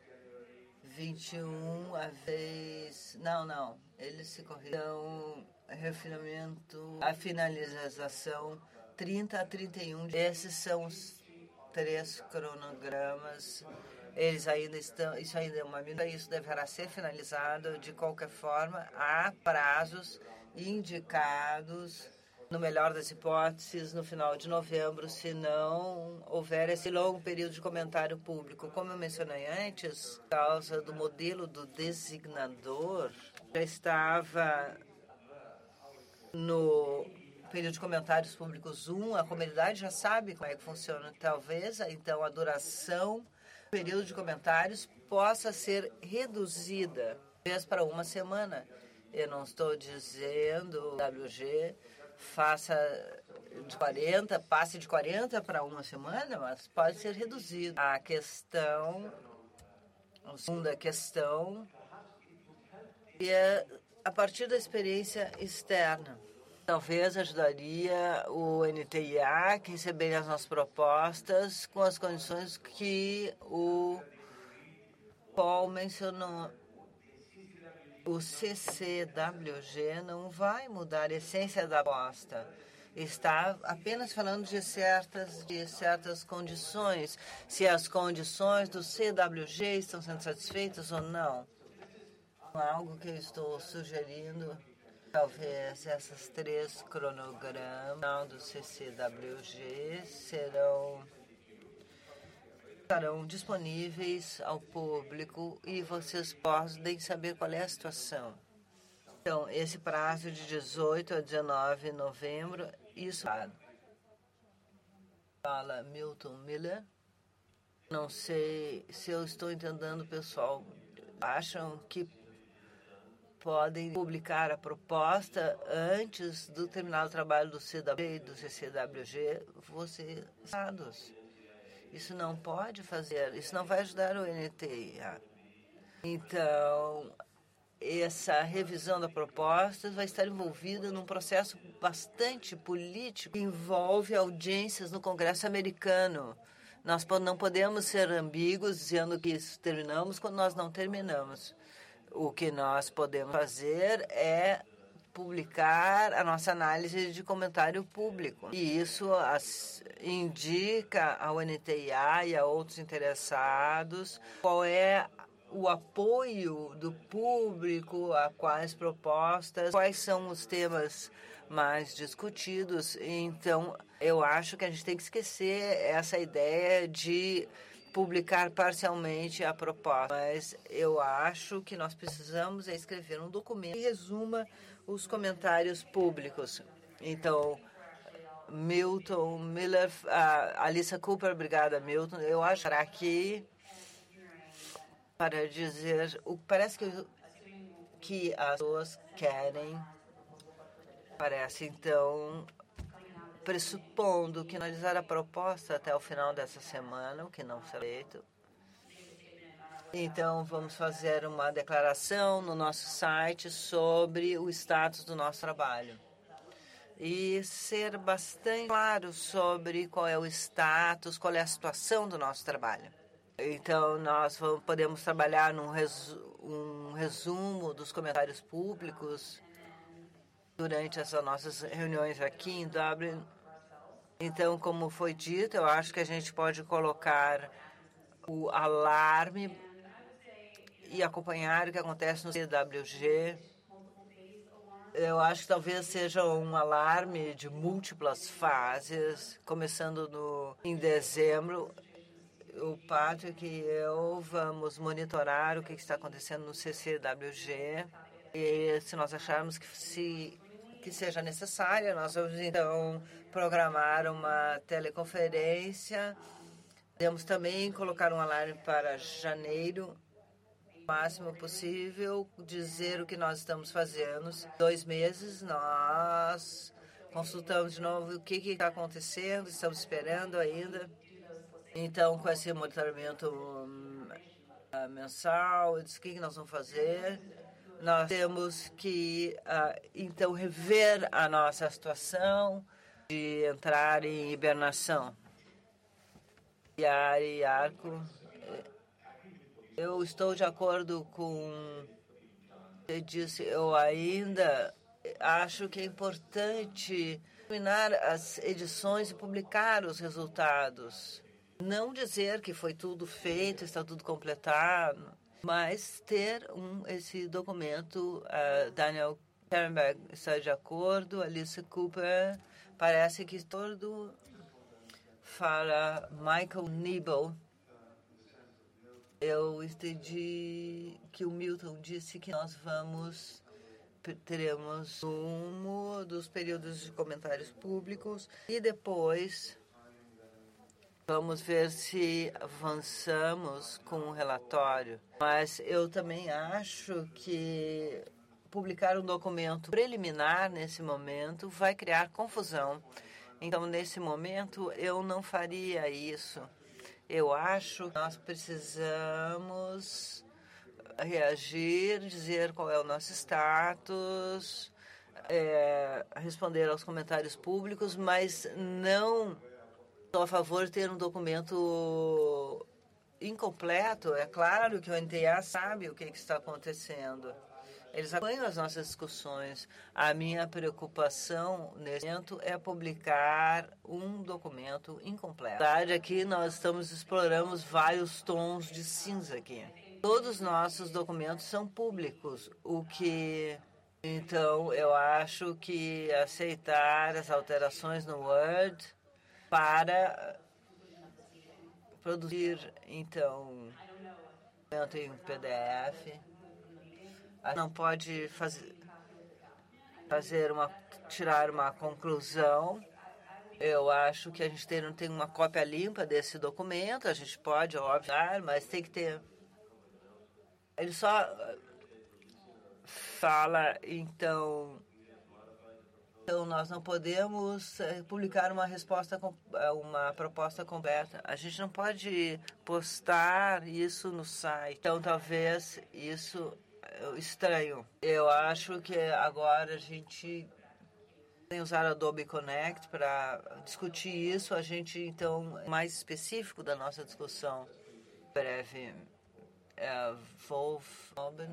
[SPEAKER 3] 21 a vez... Não, eles se corrigiram. Refinamento, a finalização 30 a 31. Esses são os 3 cronogramas. Eles ainda estão... Isso ainda é uma medida. Isso deverá ser finalizado de qualquer forma. Há prazos indicados, no melhor das hipóteses, no final de novembro, se não houver esse longo período de comentário público. Como eu mencionei antes, por causa do modelo do designador, já estava no período de comentários públicos 1, a comunidade já sabe como é que funciona. Talvez, então, a duração do período de comentários possa ser reduzida, talvez para 1 semana. Eu não estou dizendo WG passe de 40 para 1 semana, mas pode ser reduzido. A segunda questão é a partir da experiência externa. Talvez ajudaria o NTIA a receber as nossas propostas com as condições que o Paul mencionou. O CCWG não vai mudar a essência da proposta. Está apenas falando de certas condições, se as condições do CWG estão sendo satisfeitas ou não. Algo que eu estou sugerindo, talvez essas 3 cronogramas do CCWG estarão disponíveis ao público e vocês podem saber qual é a situação. Então, esse prazo de 18 a 19 de novembro, isso fala Milton Miller. Não sei se eu estou entendendo, pessoal. Acham que podem publicar a proposta antes do terminar o trabalho do CW e do CCWG, vocês errados. Isso não pode fazer, isso não vai ajudar o NTIA. Então, essa revisão da proposta vai estar envolvida num processo bastante político que envolve audiências no Congresso americano. Nós não podemos ser ambíguos dizendo que isso terminamos quando nós não terminamos. O que nós podemos fazer é publicar a nossa análise de comentário público. E isso indica ao NTIA e a outros interessados qual é o apoio do público a quais propostas, quais são os temas mais discutidos. Então, eu acho que a gente tem que esquecer essa ideia de publicar parcialmente a proposta. Mas eu acho que nós precisamos escrever um documento que resuma os comentários públicos. Então, Milton Miller, Alissa Cooper, obrigada, Milton. Eu acho que aqui para dizer parece que as pessoas querem, parece, então, pressupondo que analisar a proposta até o final dessa semana, o que não será feito. Então, vamos fazer uma declaração no nosso site sobre o status do nosso trabalho. E ser bastante claro sobre qual é o status, qual é a situação do nosso trabalho. Então, nós podemos trabalhar um resumo dos comentários públicos durante essas nossas reuniões aqui em Dublin. Então, como foi dito, eu acho que a gente pode colocar o alarme e acompanhar o que acontece no CWG. Eu acho que talvez seja um alarme de múltiplas fases, começando em dezembro. O Patrick e eu vamos monitorar o que está acontecendo no CCWG e se nós acharmos que seja necessário, nós vamos então programar uma teleconferência. Podemos também colocar um alarme para janeiro, o máximo possível, dizer o que nós estamos fazendo. 2 meses, nós consultamos de novo o que está acontecendo, estamos esperando ainda. Então, com esse monitoramento mensal, o que nós vamos fazer? Nós temos que, então, rever a nossa situação de entrar em hibernação. E Arco, eu estou de acordo com você disse, eu ainda acho que é importante terminar as edições e publicar os resultados. Não dizer que foi tudo feito, está tudo completado, mas ter esse documento. Daniel Kernberg está de acordo, Alissa Cooper parece que todo fala. Michael Niebel, eu entendi que o Milton disse que nós teremos dos períodos de comentários públicos e depois vamos ver se avançamos com o relatório. Mas eu também acho que publicar um documento preliminar nesse momento vai criar confusão. Então, nesse momento, eu não faria isso. Eu acho que nós precisamos reagir, dizer qual é o nosso status, responder aos comentários públicos, mas não estou a favor de ter um documento incompleto. É claro que o NTA sabe o que está acontecendo. Eles acompanham as nossas discussões. A minha preocupação nesse momento é publicar um documento incompleto. Na verdade, aqui nós exploramos vários tons de cinza aqui. Todos os nossos documentos são públicos, então eu acho que aceitar as alterações no Word para produzir, então, documento em PDF. Não pode fazer. tirar uma conclusão. Eu acho que a gente não tem uma cópia limpa desse documento. A gente pode, óbvio, mas tem que ter. Ele só fala, então nós não podemos publicar uma proposta completa. A gente não pode postar isso no site. Então, talvez isso é estranho. Eu acho que agora a gente tem usar Adobe Connect para discutir isso. A gente, então, mais específico da nossa discussão. Breve. Wolf Oben.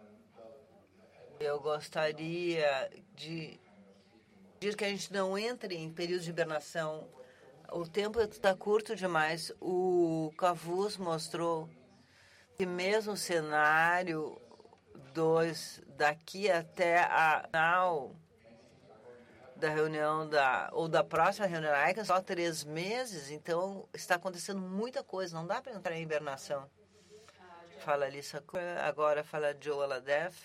[SPEAKER 3] Eu gostaria de dizer que a gente não entre em período de hibernação. O tempo está curto demais. O Cavus mostrou que mesmo o cenário 2, daqui até a final da reunião ou da próxima reunião ICANN, só 3 meses, então está acontecendo muita coisa, não dá para entrar em hibernação. Fala Lisa, agora fala Joe Aladef.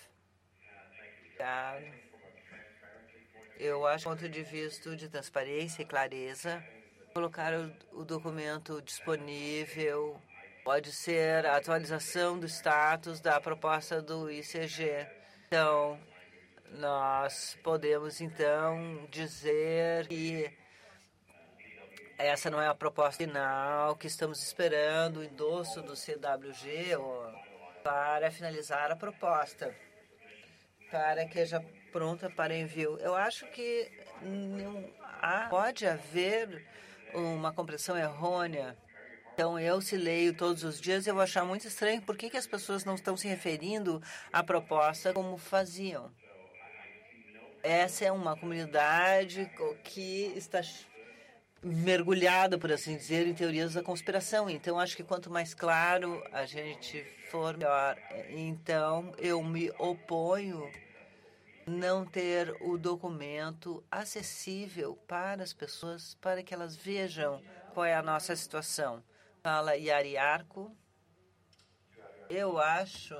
[SPEAKER 3] Eu acho, do ponto de vista de transparência e clareza, colocar o documento disponível, pode ser a atualização do status da proposta do ICG. Então, nós podemos, então, dizer que essa não é a proposta final, que estamos esperando o endosso do CWG para finalizar a proposta, para que seja pronta para envio. Eu acho que pode haver uma compreensão errônea. Então, se leio todos os dias, eu vou achar muito estranho por que as pessoas não estão se referindo à proposta como faziam. Essa é uma comunidade que está mergulhada, por assim dizer, em teorias da conspiração. Então, acho que quanto mais claro a gente for, melhor. Então, eu me oponho não ter o documento acessível para as pessoas, para que elas vejam qual é a nossa situação. Fala Yari Arco. Eu acho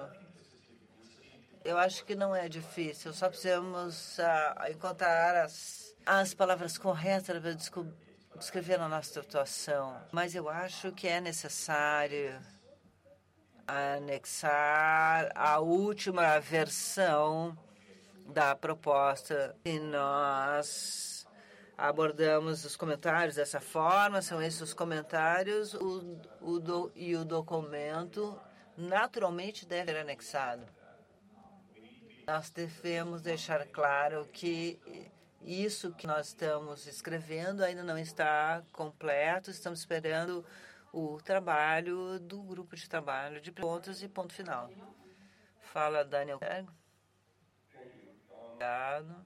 [SPEAKER 3] que não é difícil, só precisamos encontrar as palavras corretas para descrever a nossa situação. Mas eu acho que é necessário anexar a última versão da proposta. E nós abordamos os comentários dessa forma, são esses os comentários, e o documento naturalmente deve ser anexado. Nós devemos deixar claro que isso que nós estamos escrevendo ainda não está completo, estamos esperando o trabalho do grupo de trabalho de pontos e ponto final. Fala Daniel. Obrigado.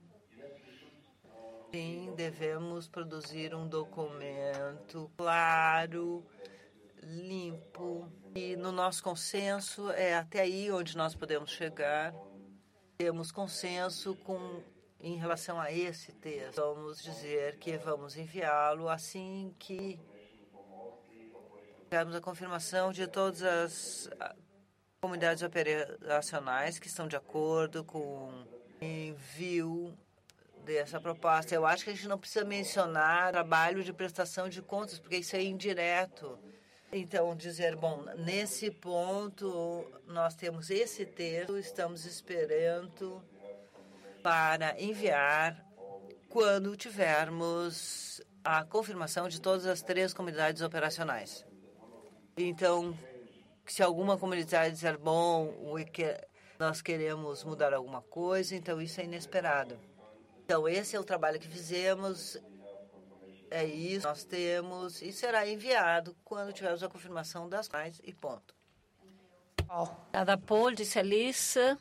[SPEAKER 3] Sim, devemos produzir um documento claro, limpo, e no nosso consenso é até aí onde nós podemos chegar. Temos consenso em relação a esse texto. Vamos dizer que vamos enviá-lo assim que tivermos a confirmação de todas as comunidades operacionais que estão de acordo com o envio dessa proposta. Eu acho que a gente não precisa mencionar trabalho de prestação de contas, porque isso é indireto. Então, dizer, bom, nesse ponto nós temos esse texto, estamos esperando para enviar quando tivermos a confirmação de todas as 3 comunidades operacionais. Então, se alguma comunidade dizer, bom, nós queremos mudar alguma coisa, então isso é inesperado. Então, esse é o trabalho que fizemos. É isso, nós temos, e será enviado quando tivermos a confirmação das mais e ponto.
[SPEAKER 1] Cada Paul, disse Alice.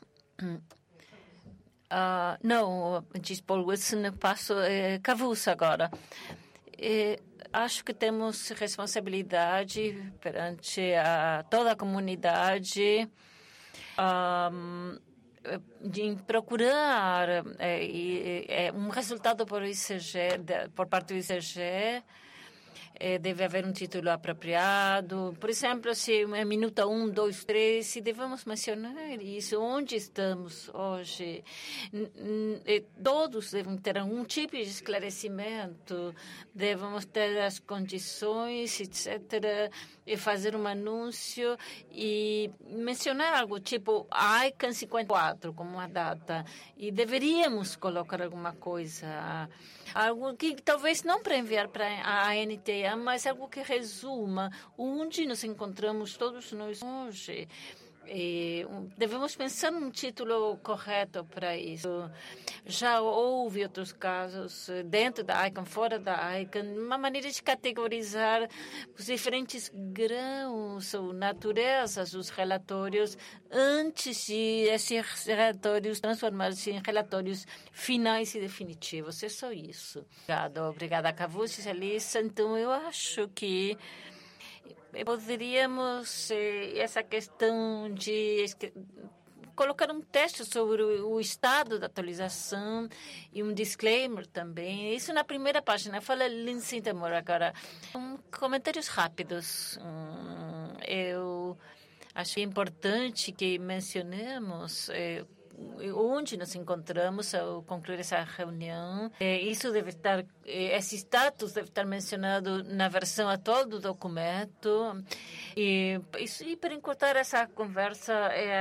[SPEAKER 1] Não, diz Paul Wilson, passo Cavus agora. Acho que temos responsabilidade perante toda a comunidade de procurar um resultado por parte do ICG deve haver um título apropriado. Por exemplo, se é minuto 1, 2, 3, se devemos mencionar isso, onde estamos hoje. Todos devem ter algum tipo de esclarecimento, devemos ter as condições, etc., e fazer um anúncio e mencionar algo tipo ICANN 54 como uma data. E deveríamos colocar alguma coisa, algo que talvez não para enviar para a ANTA, mas algo que resuma onde nos encontramos todos nós hoje. E devemos pensar num título correto para isso. Já houve outros casos dentro da ICANN, fora da ICANN, uma maneira de categorizar os diferentes grãos ou naturezas dos relatórios antes de esses relatórios transformados em relatórios finais e definitivos. É só isso. Obrigada, Cavucci, Alissa. Então, eu acho que poderíamos, essa questão de colocar um texto sobre o estado da atualização e um disclaimer também. Isso na primeira página. Fala Lindsay Temor agora. Comentários rápidos. Eu acho importante que mencionemos onde nos encontramos ao concluir essa reunião. Isso deve estar, esse status deve estar mencionado na versão atual do documento. E para encurtar essa conversa,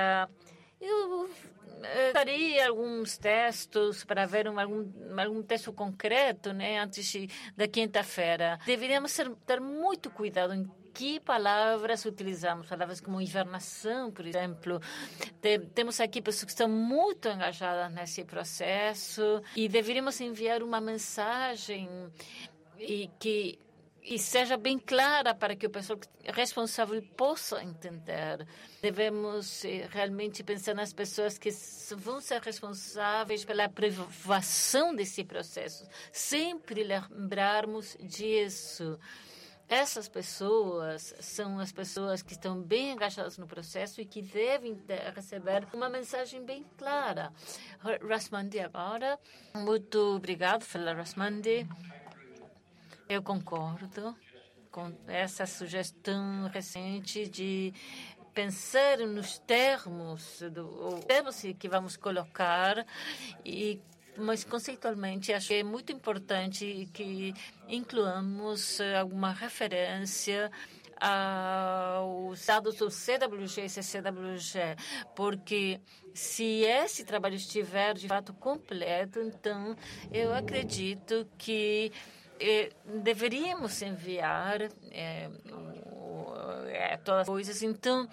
[SPEAKER 1] eu faria alguns textos para ver algum texto concreto, né, antes da quinta-feira. Deveríamos ter muito cuidado em que palavras utilizamos, palavras como hibernação, por exemplo. Temos aqui pessoas que estão muito engajadas nesse processo e deveríamos enviar uma mensagem que seja bem clara para que o pessoal responsável possa entender. Devemos realmente pensar nas pessoas que vão ser responsáveis pela aprovação desse processo. Sempre lembrarmos disso. Essas pessoas são as pessoas que estão bem engajadas no processo e que devem receber uma mensagem bem clara. Rasmandi agora. Muito obrigado, Fela Rasmandi. Eu concordo com essa sugestão recente de pensar nos termos que vamos colocar mas conceitualmente acho que é muito importante que incluamos alguma referência aos dados do CWG e CCWG, porque se esse trabalho estiver de fato completo, então eu acredito que deveríamos enviar todas as coisas. Então,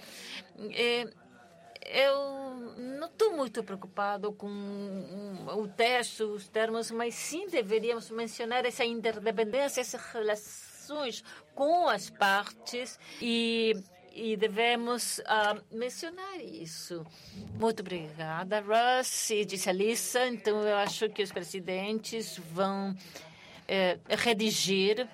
[SPEAKER 1] eu não estou muito preocupado com o texto, os termos, mas sim deveríamos mencionar essa interdependência, essas relações com as partes e devemos mencionar isso. Muito obrigada, Russ. E disse a Alissa, então eu acho que os presidentes vão redigir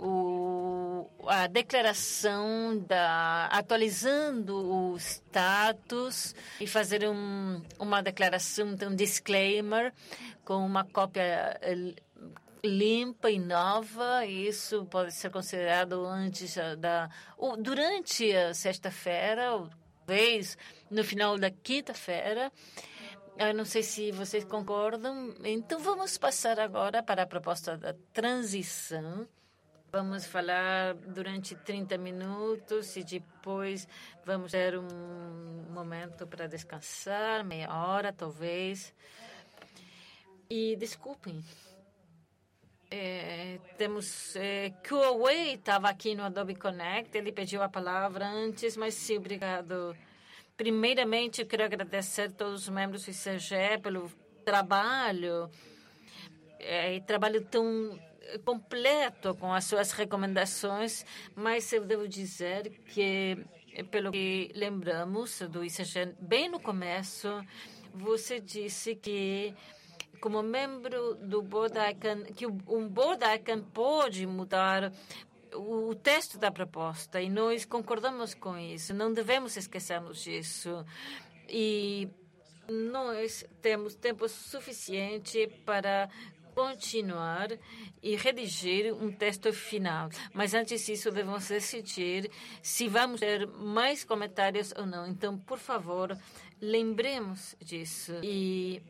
[SPEAKER 1] a declaração atualizando o status e fazer uma declaração, um disclaimer com uma cópia limpa e nova. Isso pode ser considerado durante a sexta-feira, ou talvez no final da quinta-feira. Eu não sei se vocês concordam. Então, vamos passar agora para a proposta da transição. Vamos falar durante 30 minutos e depois vamos ter um momento para descansar, meia hora, talvez. E desculpem, temos Kuowei estava aqui no Adobe Connect, ele pediu a palavra antes, mas sim, obrigado. Primeiramente, eu quero agradecer a todos os membros do ICG pelo trabalho, trabalho tão completo com as suas recomendações, mas eu devo dizer que, pelo que lembramos do ICG, bem no começo, você disse que, como membro do Board ICANN, que um Board ICANN pode mudar o texto da proposta, e nós concordamos com isso, não devemos esquecermos disso. E nós temos tempo suficiente para continuar e redigir um texto final. Mas antes disso, devemos decidir se vamos ter mais comentários ou não. Então, por favor, lembremos disso. E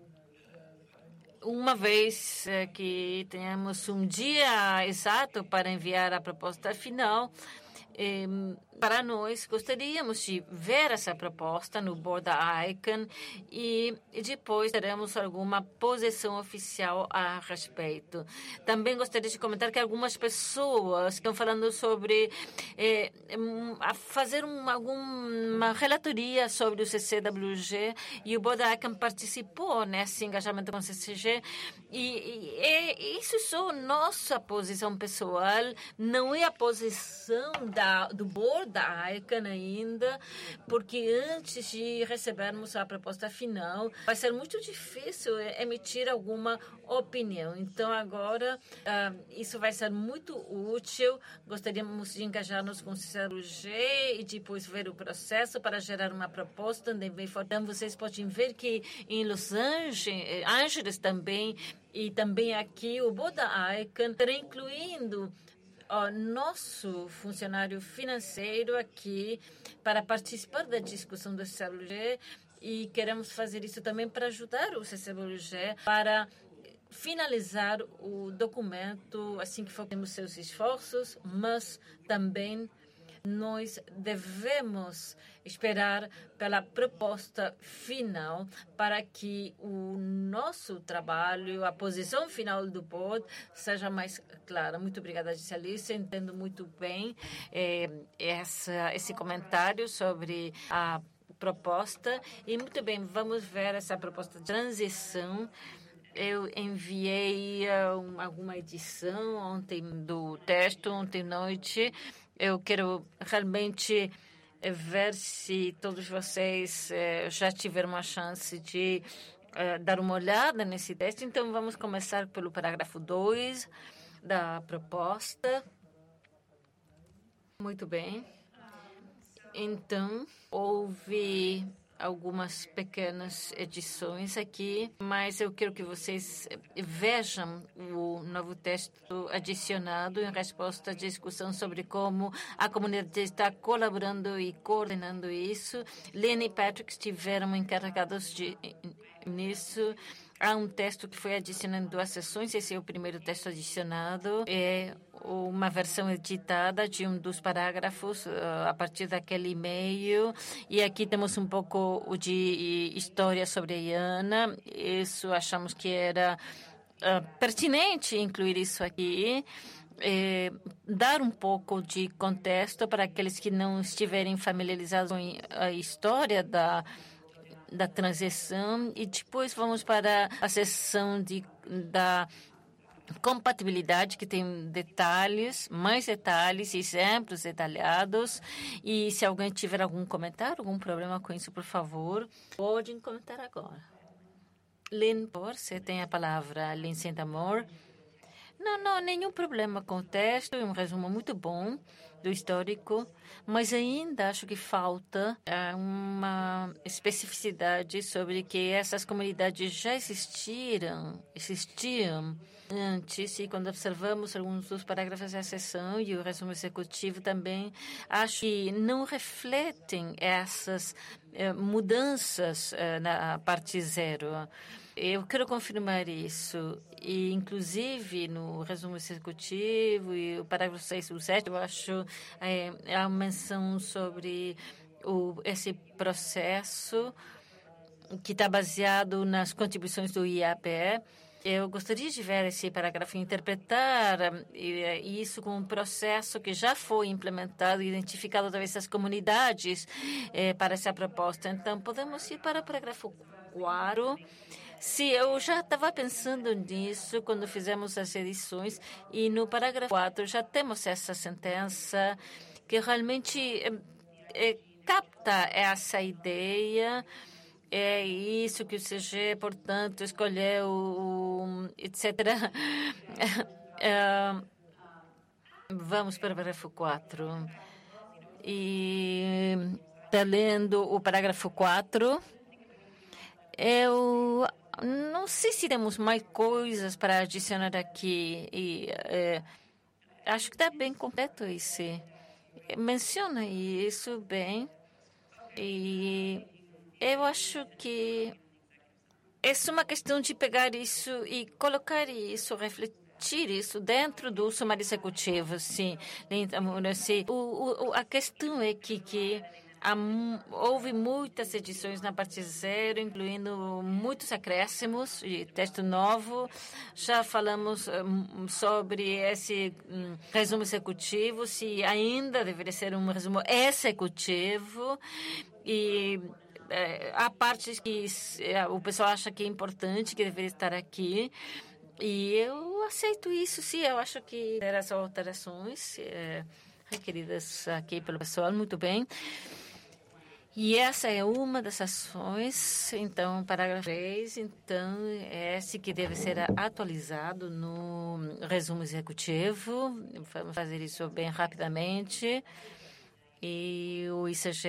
[SPEAKER 1] uma vez que tenhamos um dia exato para enviar a proposta final, para nós, gostaríamos de ver essa proposta no Board da ICANN e depois teremos alguma posição oficial a respeito. Também gostaria de comentar que algumas pessoas estão falando sobre fazer alguma relatoria sobre o CCWG e o Board da ICANN participou nesse engajamento com o CCG e isso é só nossa posição pessoal, não é a posição do Board da ICANN ainda, porque antes de recebermos a proposta final, vai ser muito difícil emitir alguma opinião. Então, agora, isso vai ser muito útil. Gostaríamos de engajar-nos com o CCWG e depois ver o processo para gerar uma proposta. Então, vocês podem ver que em Los Angeles também, e também aqui, o Board da ICANN está incluindo o nosso funcionário financeiro aqui para participar da discussão do CCWG e queremos fazer isso também para ajudar o CCWG para finalizar o documento assim que fazemos seus esforços, mas também nós devemos esperar pela proposta final para que o nosso trabalho, a posição final do board seja mais clara. Muito obrigada, Giselice. Entendo muito bem esse comentário sobre a proposta. E muito bem, vamos ver essa proposta de transição. Eu enviei alguma edição ontem do texto, ontem à noite. Eu quero realmente ver se todos vocês já tiveram uma chance de dar uma olhada nesse texto. Então, vamos começar pelo parágrafo 2 da proposta. Muito bem. Então, houve algumas pequenas edições aqui, mas eu quero que vocês vejam o novo texto adicionado em resposta à discussão sobre como a comunidade está colaborando e coordenando isso. Lene e Patrick estiveram encarregados nisso. Há um texto que foi adicionado em 2 sessões. Esse é o primeiro texto adicionado. É uma versão editada de um dos parágrafos a partir daquele e-mail. E aqui temos um pouco de história sobre a Iana. Isso achamos que era pertinente incluir isso aqui. Dar um pouco de contexto para aqueles que não estiverem familiarizados com a história da transição, e depois vamos para a seção da compatibilidade, que tem detalhes, mais detalhes, exemplos detalhados. E se alguém tiver algum comentário, algum problema com isso, por favor, podem comentar agora. Lynn, você tem a palavra. Lynn Saint-Amour. Não, nenhum problema com o texto, é um resumo muito bom do histórico, mas ainda acho que falta uma especificidade sobre que essas comunidades já existiam antes, e quando observamos alguns dos parágrafos da seção e o resumo executivo também, acho que não refletem essas mudanças na parte 0. Eu quero confirmar isso. E, inclusive, no resumo executivo e o parágrafo 6 e 7, eu acho a menção sobre esse processo que está baseado nas contribuições do IAPE. Eu gostaria de ver esse parágrafo interpretar isso como um processo que já foi implementado e identificado através das comunidades para essa proposta. Então, podemos ir para o parágrafo 4. Sim, eu já estava pensando nisso quando fizemos as edições, e no parágrafo 4 já temos essa sentença que realmente capta essa ideia. É isso que o CG, portanto, escolheu, etc. Vamos para o parágrafo 4. E está lendo o parágrafo 4. Eu não sei se temos mais coisas para adicionar aqui. E acho que está bem completo esse. Menciona isso bem. E eu acho que é uma questão de pegar isso e colocar isso, refletir isso dentro do sumário executivo, sim. Então, assim, a questão é que houve muitas edições na parte zero, incluindo muitos acréscimos de texto novo. Já falamos sobre esse resumo executivo, se ainda deveria ser um resumo executivo. E há partes que o pessoal acha que é importante, que deveria estar aqui. E eu aceito isso, sim. Eu acho que as alterações requeridas aqui pelo pessoal, muito bem. E essa é uma das ações, então, parágrafo 3, então, esse que deve ser atualizado no resumo executivo. Vamos fazer isso bem rapidamente. E o ICG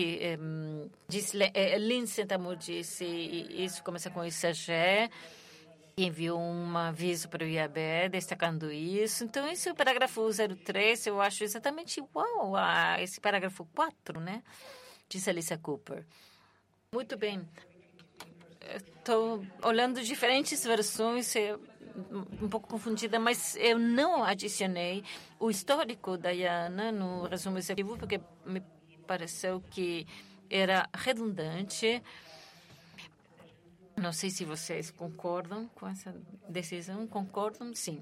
[SPEAKER 1] Lindsay Tamur disse, isso começa com o ICG, enviou um aviso para o IAB destacando isso. Então, esse é o parágrafo 03, eu acho exatamente igual a esse parágrafo 4, né? Disse Alicia Cooper. Muito bem. Estou olhando diferentes versões, um pouco confundida, mas eu não adicionei o histórico da Iana no resumo executivo, porque me pareceu que era redundante. Não sei se vocês concordam com essa decisão. Concordam? Sim.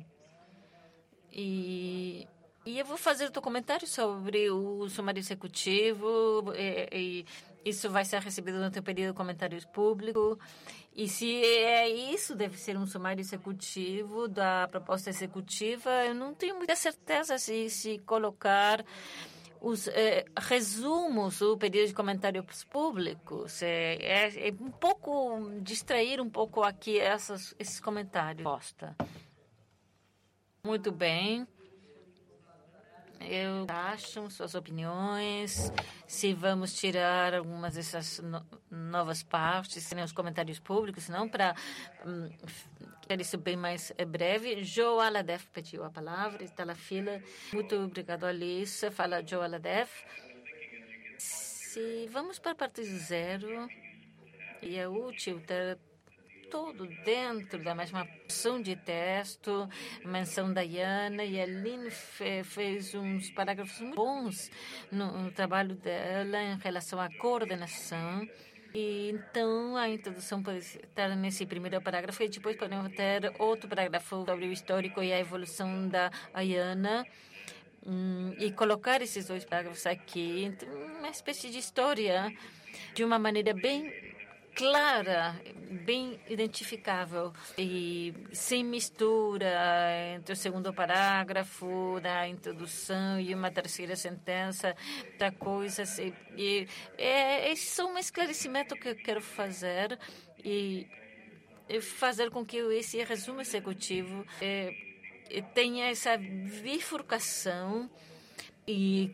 [SPEAKER 1] E eu vou fazer outro comentário sobre o sumário executivo, e isso vai ser recebido no teu período de comentários públicos. E se é isso, deve ser um sumário executivo da proposta executiva. Eu não tenho muita certeza se colocar os resumos do período de comentários públicos. É um pouco distrair um pouco aqui esses comentários. Muito bem. Eu acho suas opiniões, se vamos tirar algumas dessas novas partes, os comentários públicos, não para quero isso bem mais breve. Joe Aladef pediu a palavra, está na fila. Muito obrigado, Alice. Fala Joe Aladef. Se vamos para a parte zero, e é útil ter todo dentro da mesma porção de texto, menção da Iana, e a Aline fez uns parágrafos muito bons no trabalho dela em relação à coordenação. E então a introdução pode estar nesse primeiro parágrafo e depois podemos ter outro parágrafo sobre o histórico e a evolução da Iana. E colocar esses dois parágrafos aqui, então, uma espécie de história de uma maneira bem clara, bem identificável e sem mistura entre o segundo parágrafo da introdução e uma terceira sentença da coisa. Esse é um esclarecimento que eu quero fazer e fazer com que esse resumo executivo tenha essa bifurcação e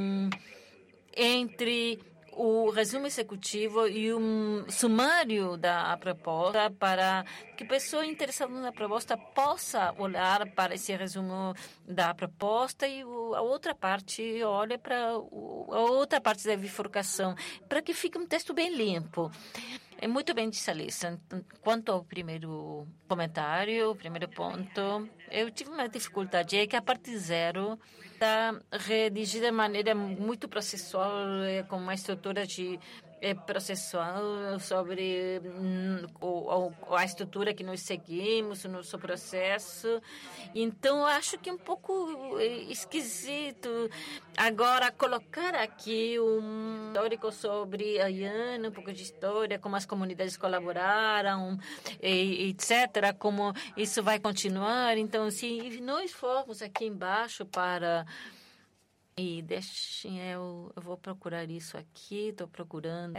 [SPEAKER 1] entre o resumo executivo e um sumário da proposta, para que a pessoa interessada na proposta possa olhar para esse resumo da proposta e a outra parte olhe para a outra parte da bifurcação, para que fique um texto bem limpo. É muito bem disse a Alissa. Quanto ao primeiro comentário, o primeiro ponto, eu tive uma dificuldade, é que a parte zero está redigida de maneira muito processual, com uma estrutura de processual sobre a estrutura que nós seguimos, o nosso processo. Então, acho que é um pouco esquisito agora colocar aqui um histórico sobre a Iana, um pouco de história, como as comunidades colaboraram, etc., como isso vai continuar. Então, se nós formos aqui embaixo para... E deixem, eu vou procurar isso aqui, estou procurando.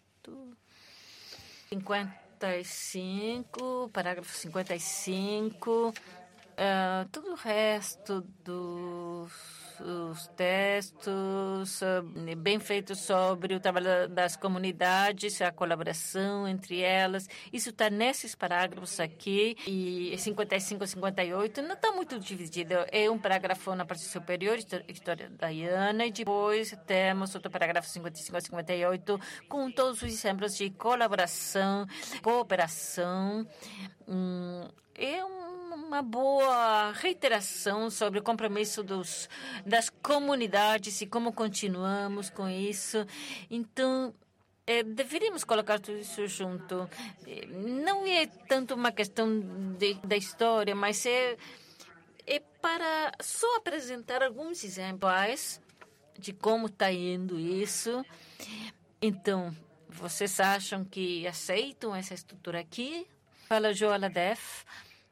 [SPEAKER 1] 55, parágrafo 55, todo o resto dos os textos bem feitos sobre o trabalho das comunidades, a colaboração entre elas. Isso está nesses parágrafos aqui, e 55 e 58 não está muito dividido. É um parágrafo na parte superior, história da Diana, e depois temos outro parágrafo 55 a 58 com todos os exemplos de colaboração, cooperação. É uma boa reiteração sobre o compromisso das comunidades e como continuamos com isso. Então, deveríamos colocar tudo isso junto. Não é tanto uma questão da história, mas é para só apresentar alguns exemplos de como está indo isso. Então, vocês acham que aceitam essa estrutura aqui? Fala Joala Def.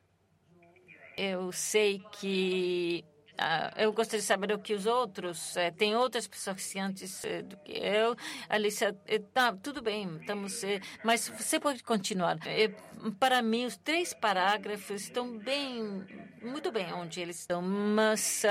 [SPEAKER 1] Eu sei que eu gostaria de saber o que os outros... tem outras pessoas antes do que eu. Alicia, tá, tudo bem, estamos... mas você pode continuar. Para mim, os 3 parágrafos estão muito bem onde eles estão, mas...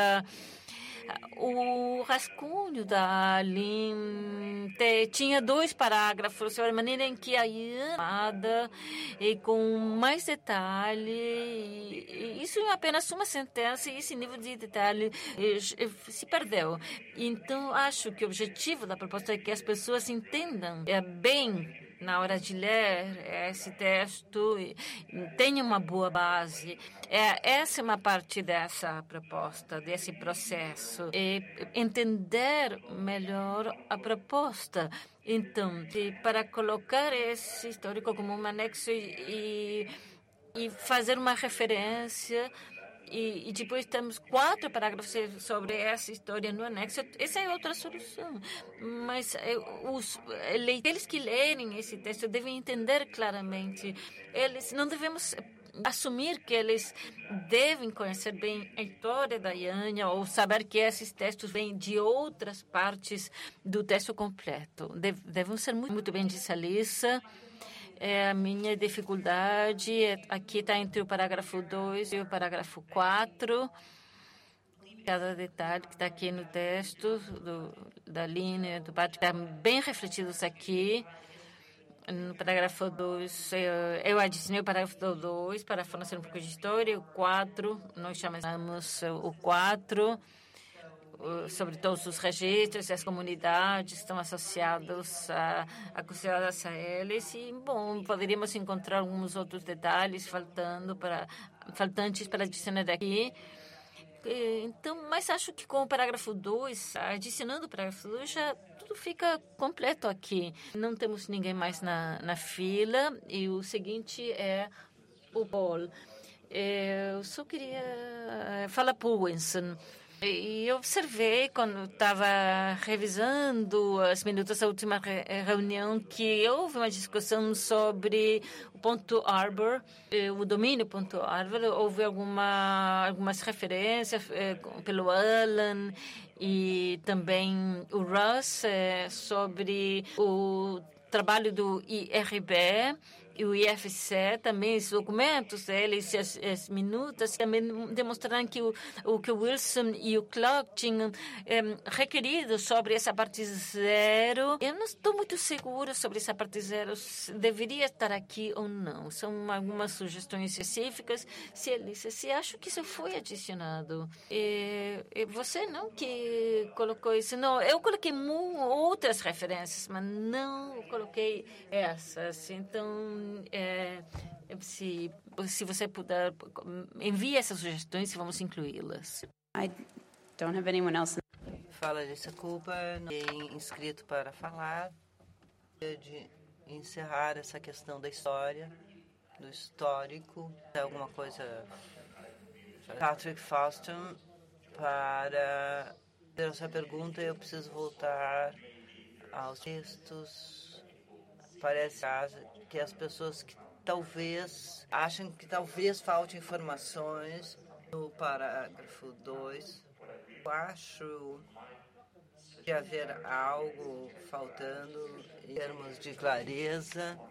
[SPEAKER 1] o rascunho da Aline tinha 2 parágrafos sobre a maneira em que a Iana e com mais detalhe, e isso é apenas uma sentença, e esse nível de detalhe se perdeu. Então, acho que o objetivo da proposta é que as pessoas entendam bem na hora de ler esse texto, tenha uma boa base. Essa é uma parte dessa proposta, desse processo. Entender melhor a proposta. Então, para colocar esse histórico como um anexo e fazer uma referência. E depois temos 4 parágrafos sobre essa história no anexo. Essa é outra solução. Mas aqueles que lerem esse texto devem entender claramente. Não devemos assumir que eles devem conhecer bem a história da Iânia ou saber que esses textos vêm de outras partes do texto completo. Devem ser muito bem, disse a Alissa. A minha dificuldade aqui está entre o parágrafo 2 e o parágrafo 4. Cada detalhe que está aqui no texto da linha do Patrick está bem refletido aqui. No parágrafo 2, eu adicionei o parágrafo 2 para fornecer um pouco de história. O 4, nós chamamos o 4 sobre todos os registros e as comunidades estão associadas consideradas a eles. E, bom, poderíamos encontrar alguns outros detalhes faltantes para adicionar aqui. Então, mas acho que com o parágrafo 2, adicionando o parágrafo 2, já tudo fica completo aqui. Não temos ninguém mais na fila. E o seguinte é o Paul. Eu só queria falar para o Winston. E eu observei, quando estava revisando as minutas da última reunião, que houve uma discussão sobre o ponto Arbor, o domínio ponto Arbor. Houve algumas referências pelo Alan e também o Russ sobre o trabalho do IRB e o IFC, também os documentos, eles, as minutas, também demonstraram que o que o Wilson e o Clark tinham requerido sobre essa parte 0. Eu não estou muito segura sobre essa parte 0, se deveria estar aqui ou não. São algumas sugestões específicas. Se acho que isso foi adicionado. Você não que colocou isso? Não, eu coloquei outras referências, mas não coloquei essas. Então, se você puder, envie essas sugestões e vamos incluí-las.
[SPEAKER 2] I don't have anyone else.
[SPEAKER 3] Fala dessa culpa, ninguém inscrito para falar. De encerrar essa questão da história, do histórico. Alguma coisa, Patrick Faustin, para ter essa pergunta, eu preciso voltar aos textos. Parece que as pessoas que talvez acham que talvez falte informações no parágrafo 2. Eu acho que haver algo faltando em termos de clareza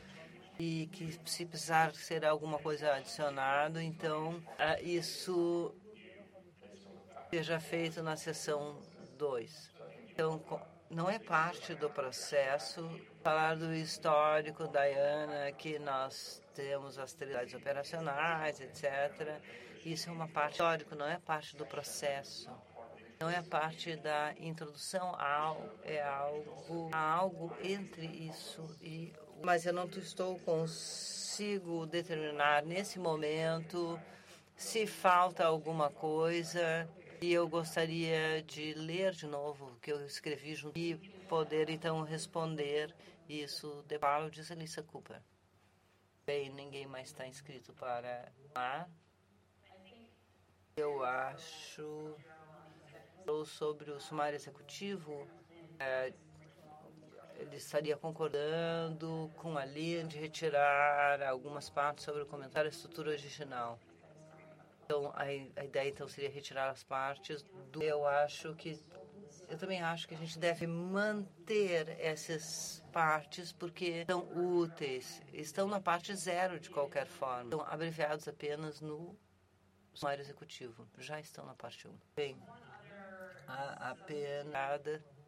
[SPEAKER 3] e que se precisar ser alguma coisa adicionada, então isso seja feito na sessão 2. Então, não é parte do processo falar do histórico, Diana, que nós temos as atividades operacionais, etc. Isso é uma parte histórica, não é parte do processo. Não é parte da introdução, há algo entre isso e... Mas eu não consigo determinar nesse momento se falta alguma coisa, e eu gostaria de ler de novo o que eu escrevi junto e poder então responder isso. Falo, diz Alissa Cooper. Bem, ninguém mais está inscrito para lá. Eu acho... sobre o sumário executivo, ele estaria concordando com a linha de retirar algumas partes sobre o comentário da estrutura original. Então, a ideia então seria retirar as partes do... Eu também acho que a gente deve manter essas partes porque são úteis, estão na parte 0 de qualquer forma. Estão abreviados apenas no sumário executivo, já estão na parte 1. Bem, apenas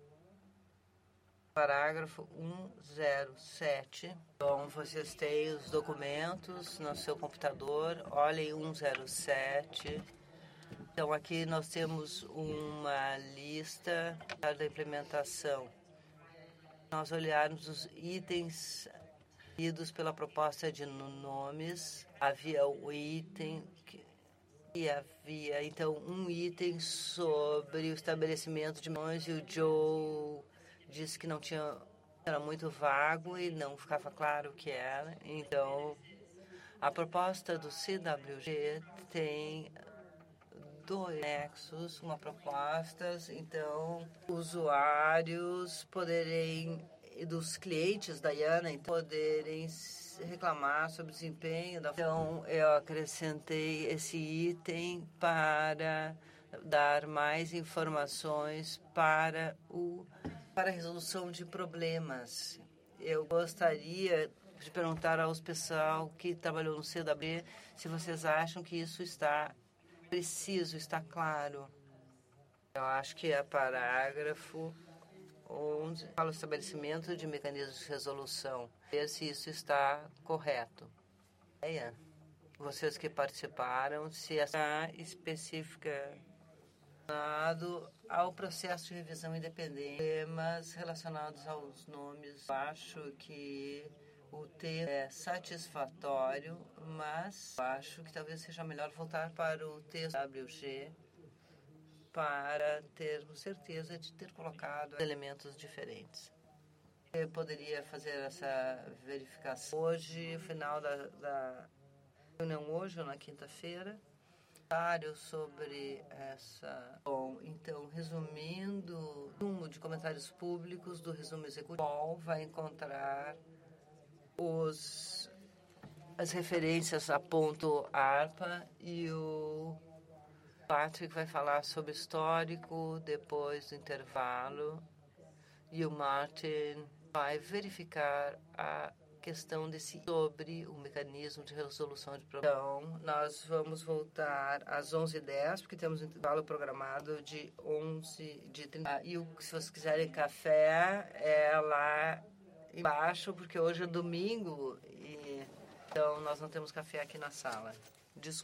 [SPEAKER 3] parágrafo 107. Então, vocês têm os documentos no seu computador, olhem 107. Então, aqui nós temos uma lista da implementação. Nós olharmos os itens lidos pela proposta de nomes, havia o item e havia, então, um item sobre o estabelecimento de nomes, e o Joe disse que não tinha, era muito vago e não ficava claro o que era. Então, a proposta do CWG tem 2 nexos, uma proposta, então, usuários poderem, dos clientes da Diana, então, poderem reclamar sobre o desempenho da... Então, eu acrescentei esse item para dar mais informações para a resolução de problemas. Eu gostaria de perguntar aos pessoal que trabalhou no CW se vocês acham que isso está preciso, está claro. Eu acho que é parágrafo 11, fala o estabelecimento de mecanismos de resolução. Ver se isso está correto. Vocês que participaram, se está específica ao processo de revisão independente, temas relacionados aos nomes. Acho que o texto é satisfatório, mas acho que talvez seja melhor voltar para o texto WG para termos certeza de ter colocado elementos diferentes. Eu poderia fazer essa verificação hoje, no final da reunião hoje ou na quinta-feira, sobre essa... Bom, então, resumindo, resumo de comentários públicos do resumo executivo, vai encontrar as referências a ponto ARPA, e o Patrick vai falar sobre histórico depois do intervalo, e o Martin vai verificar a questão sobre o mecanismo de resolução de problemas. Então, nós vamos voltar às 11h10, porque temos um intervalo programado de 11h30. E se vocês quiserem café, é lá embaixo, porque hoje é domingo, e então nós não temos café aqui na sala. Desculpa.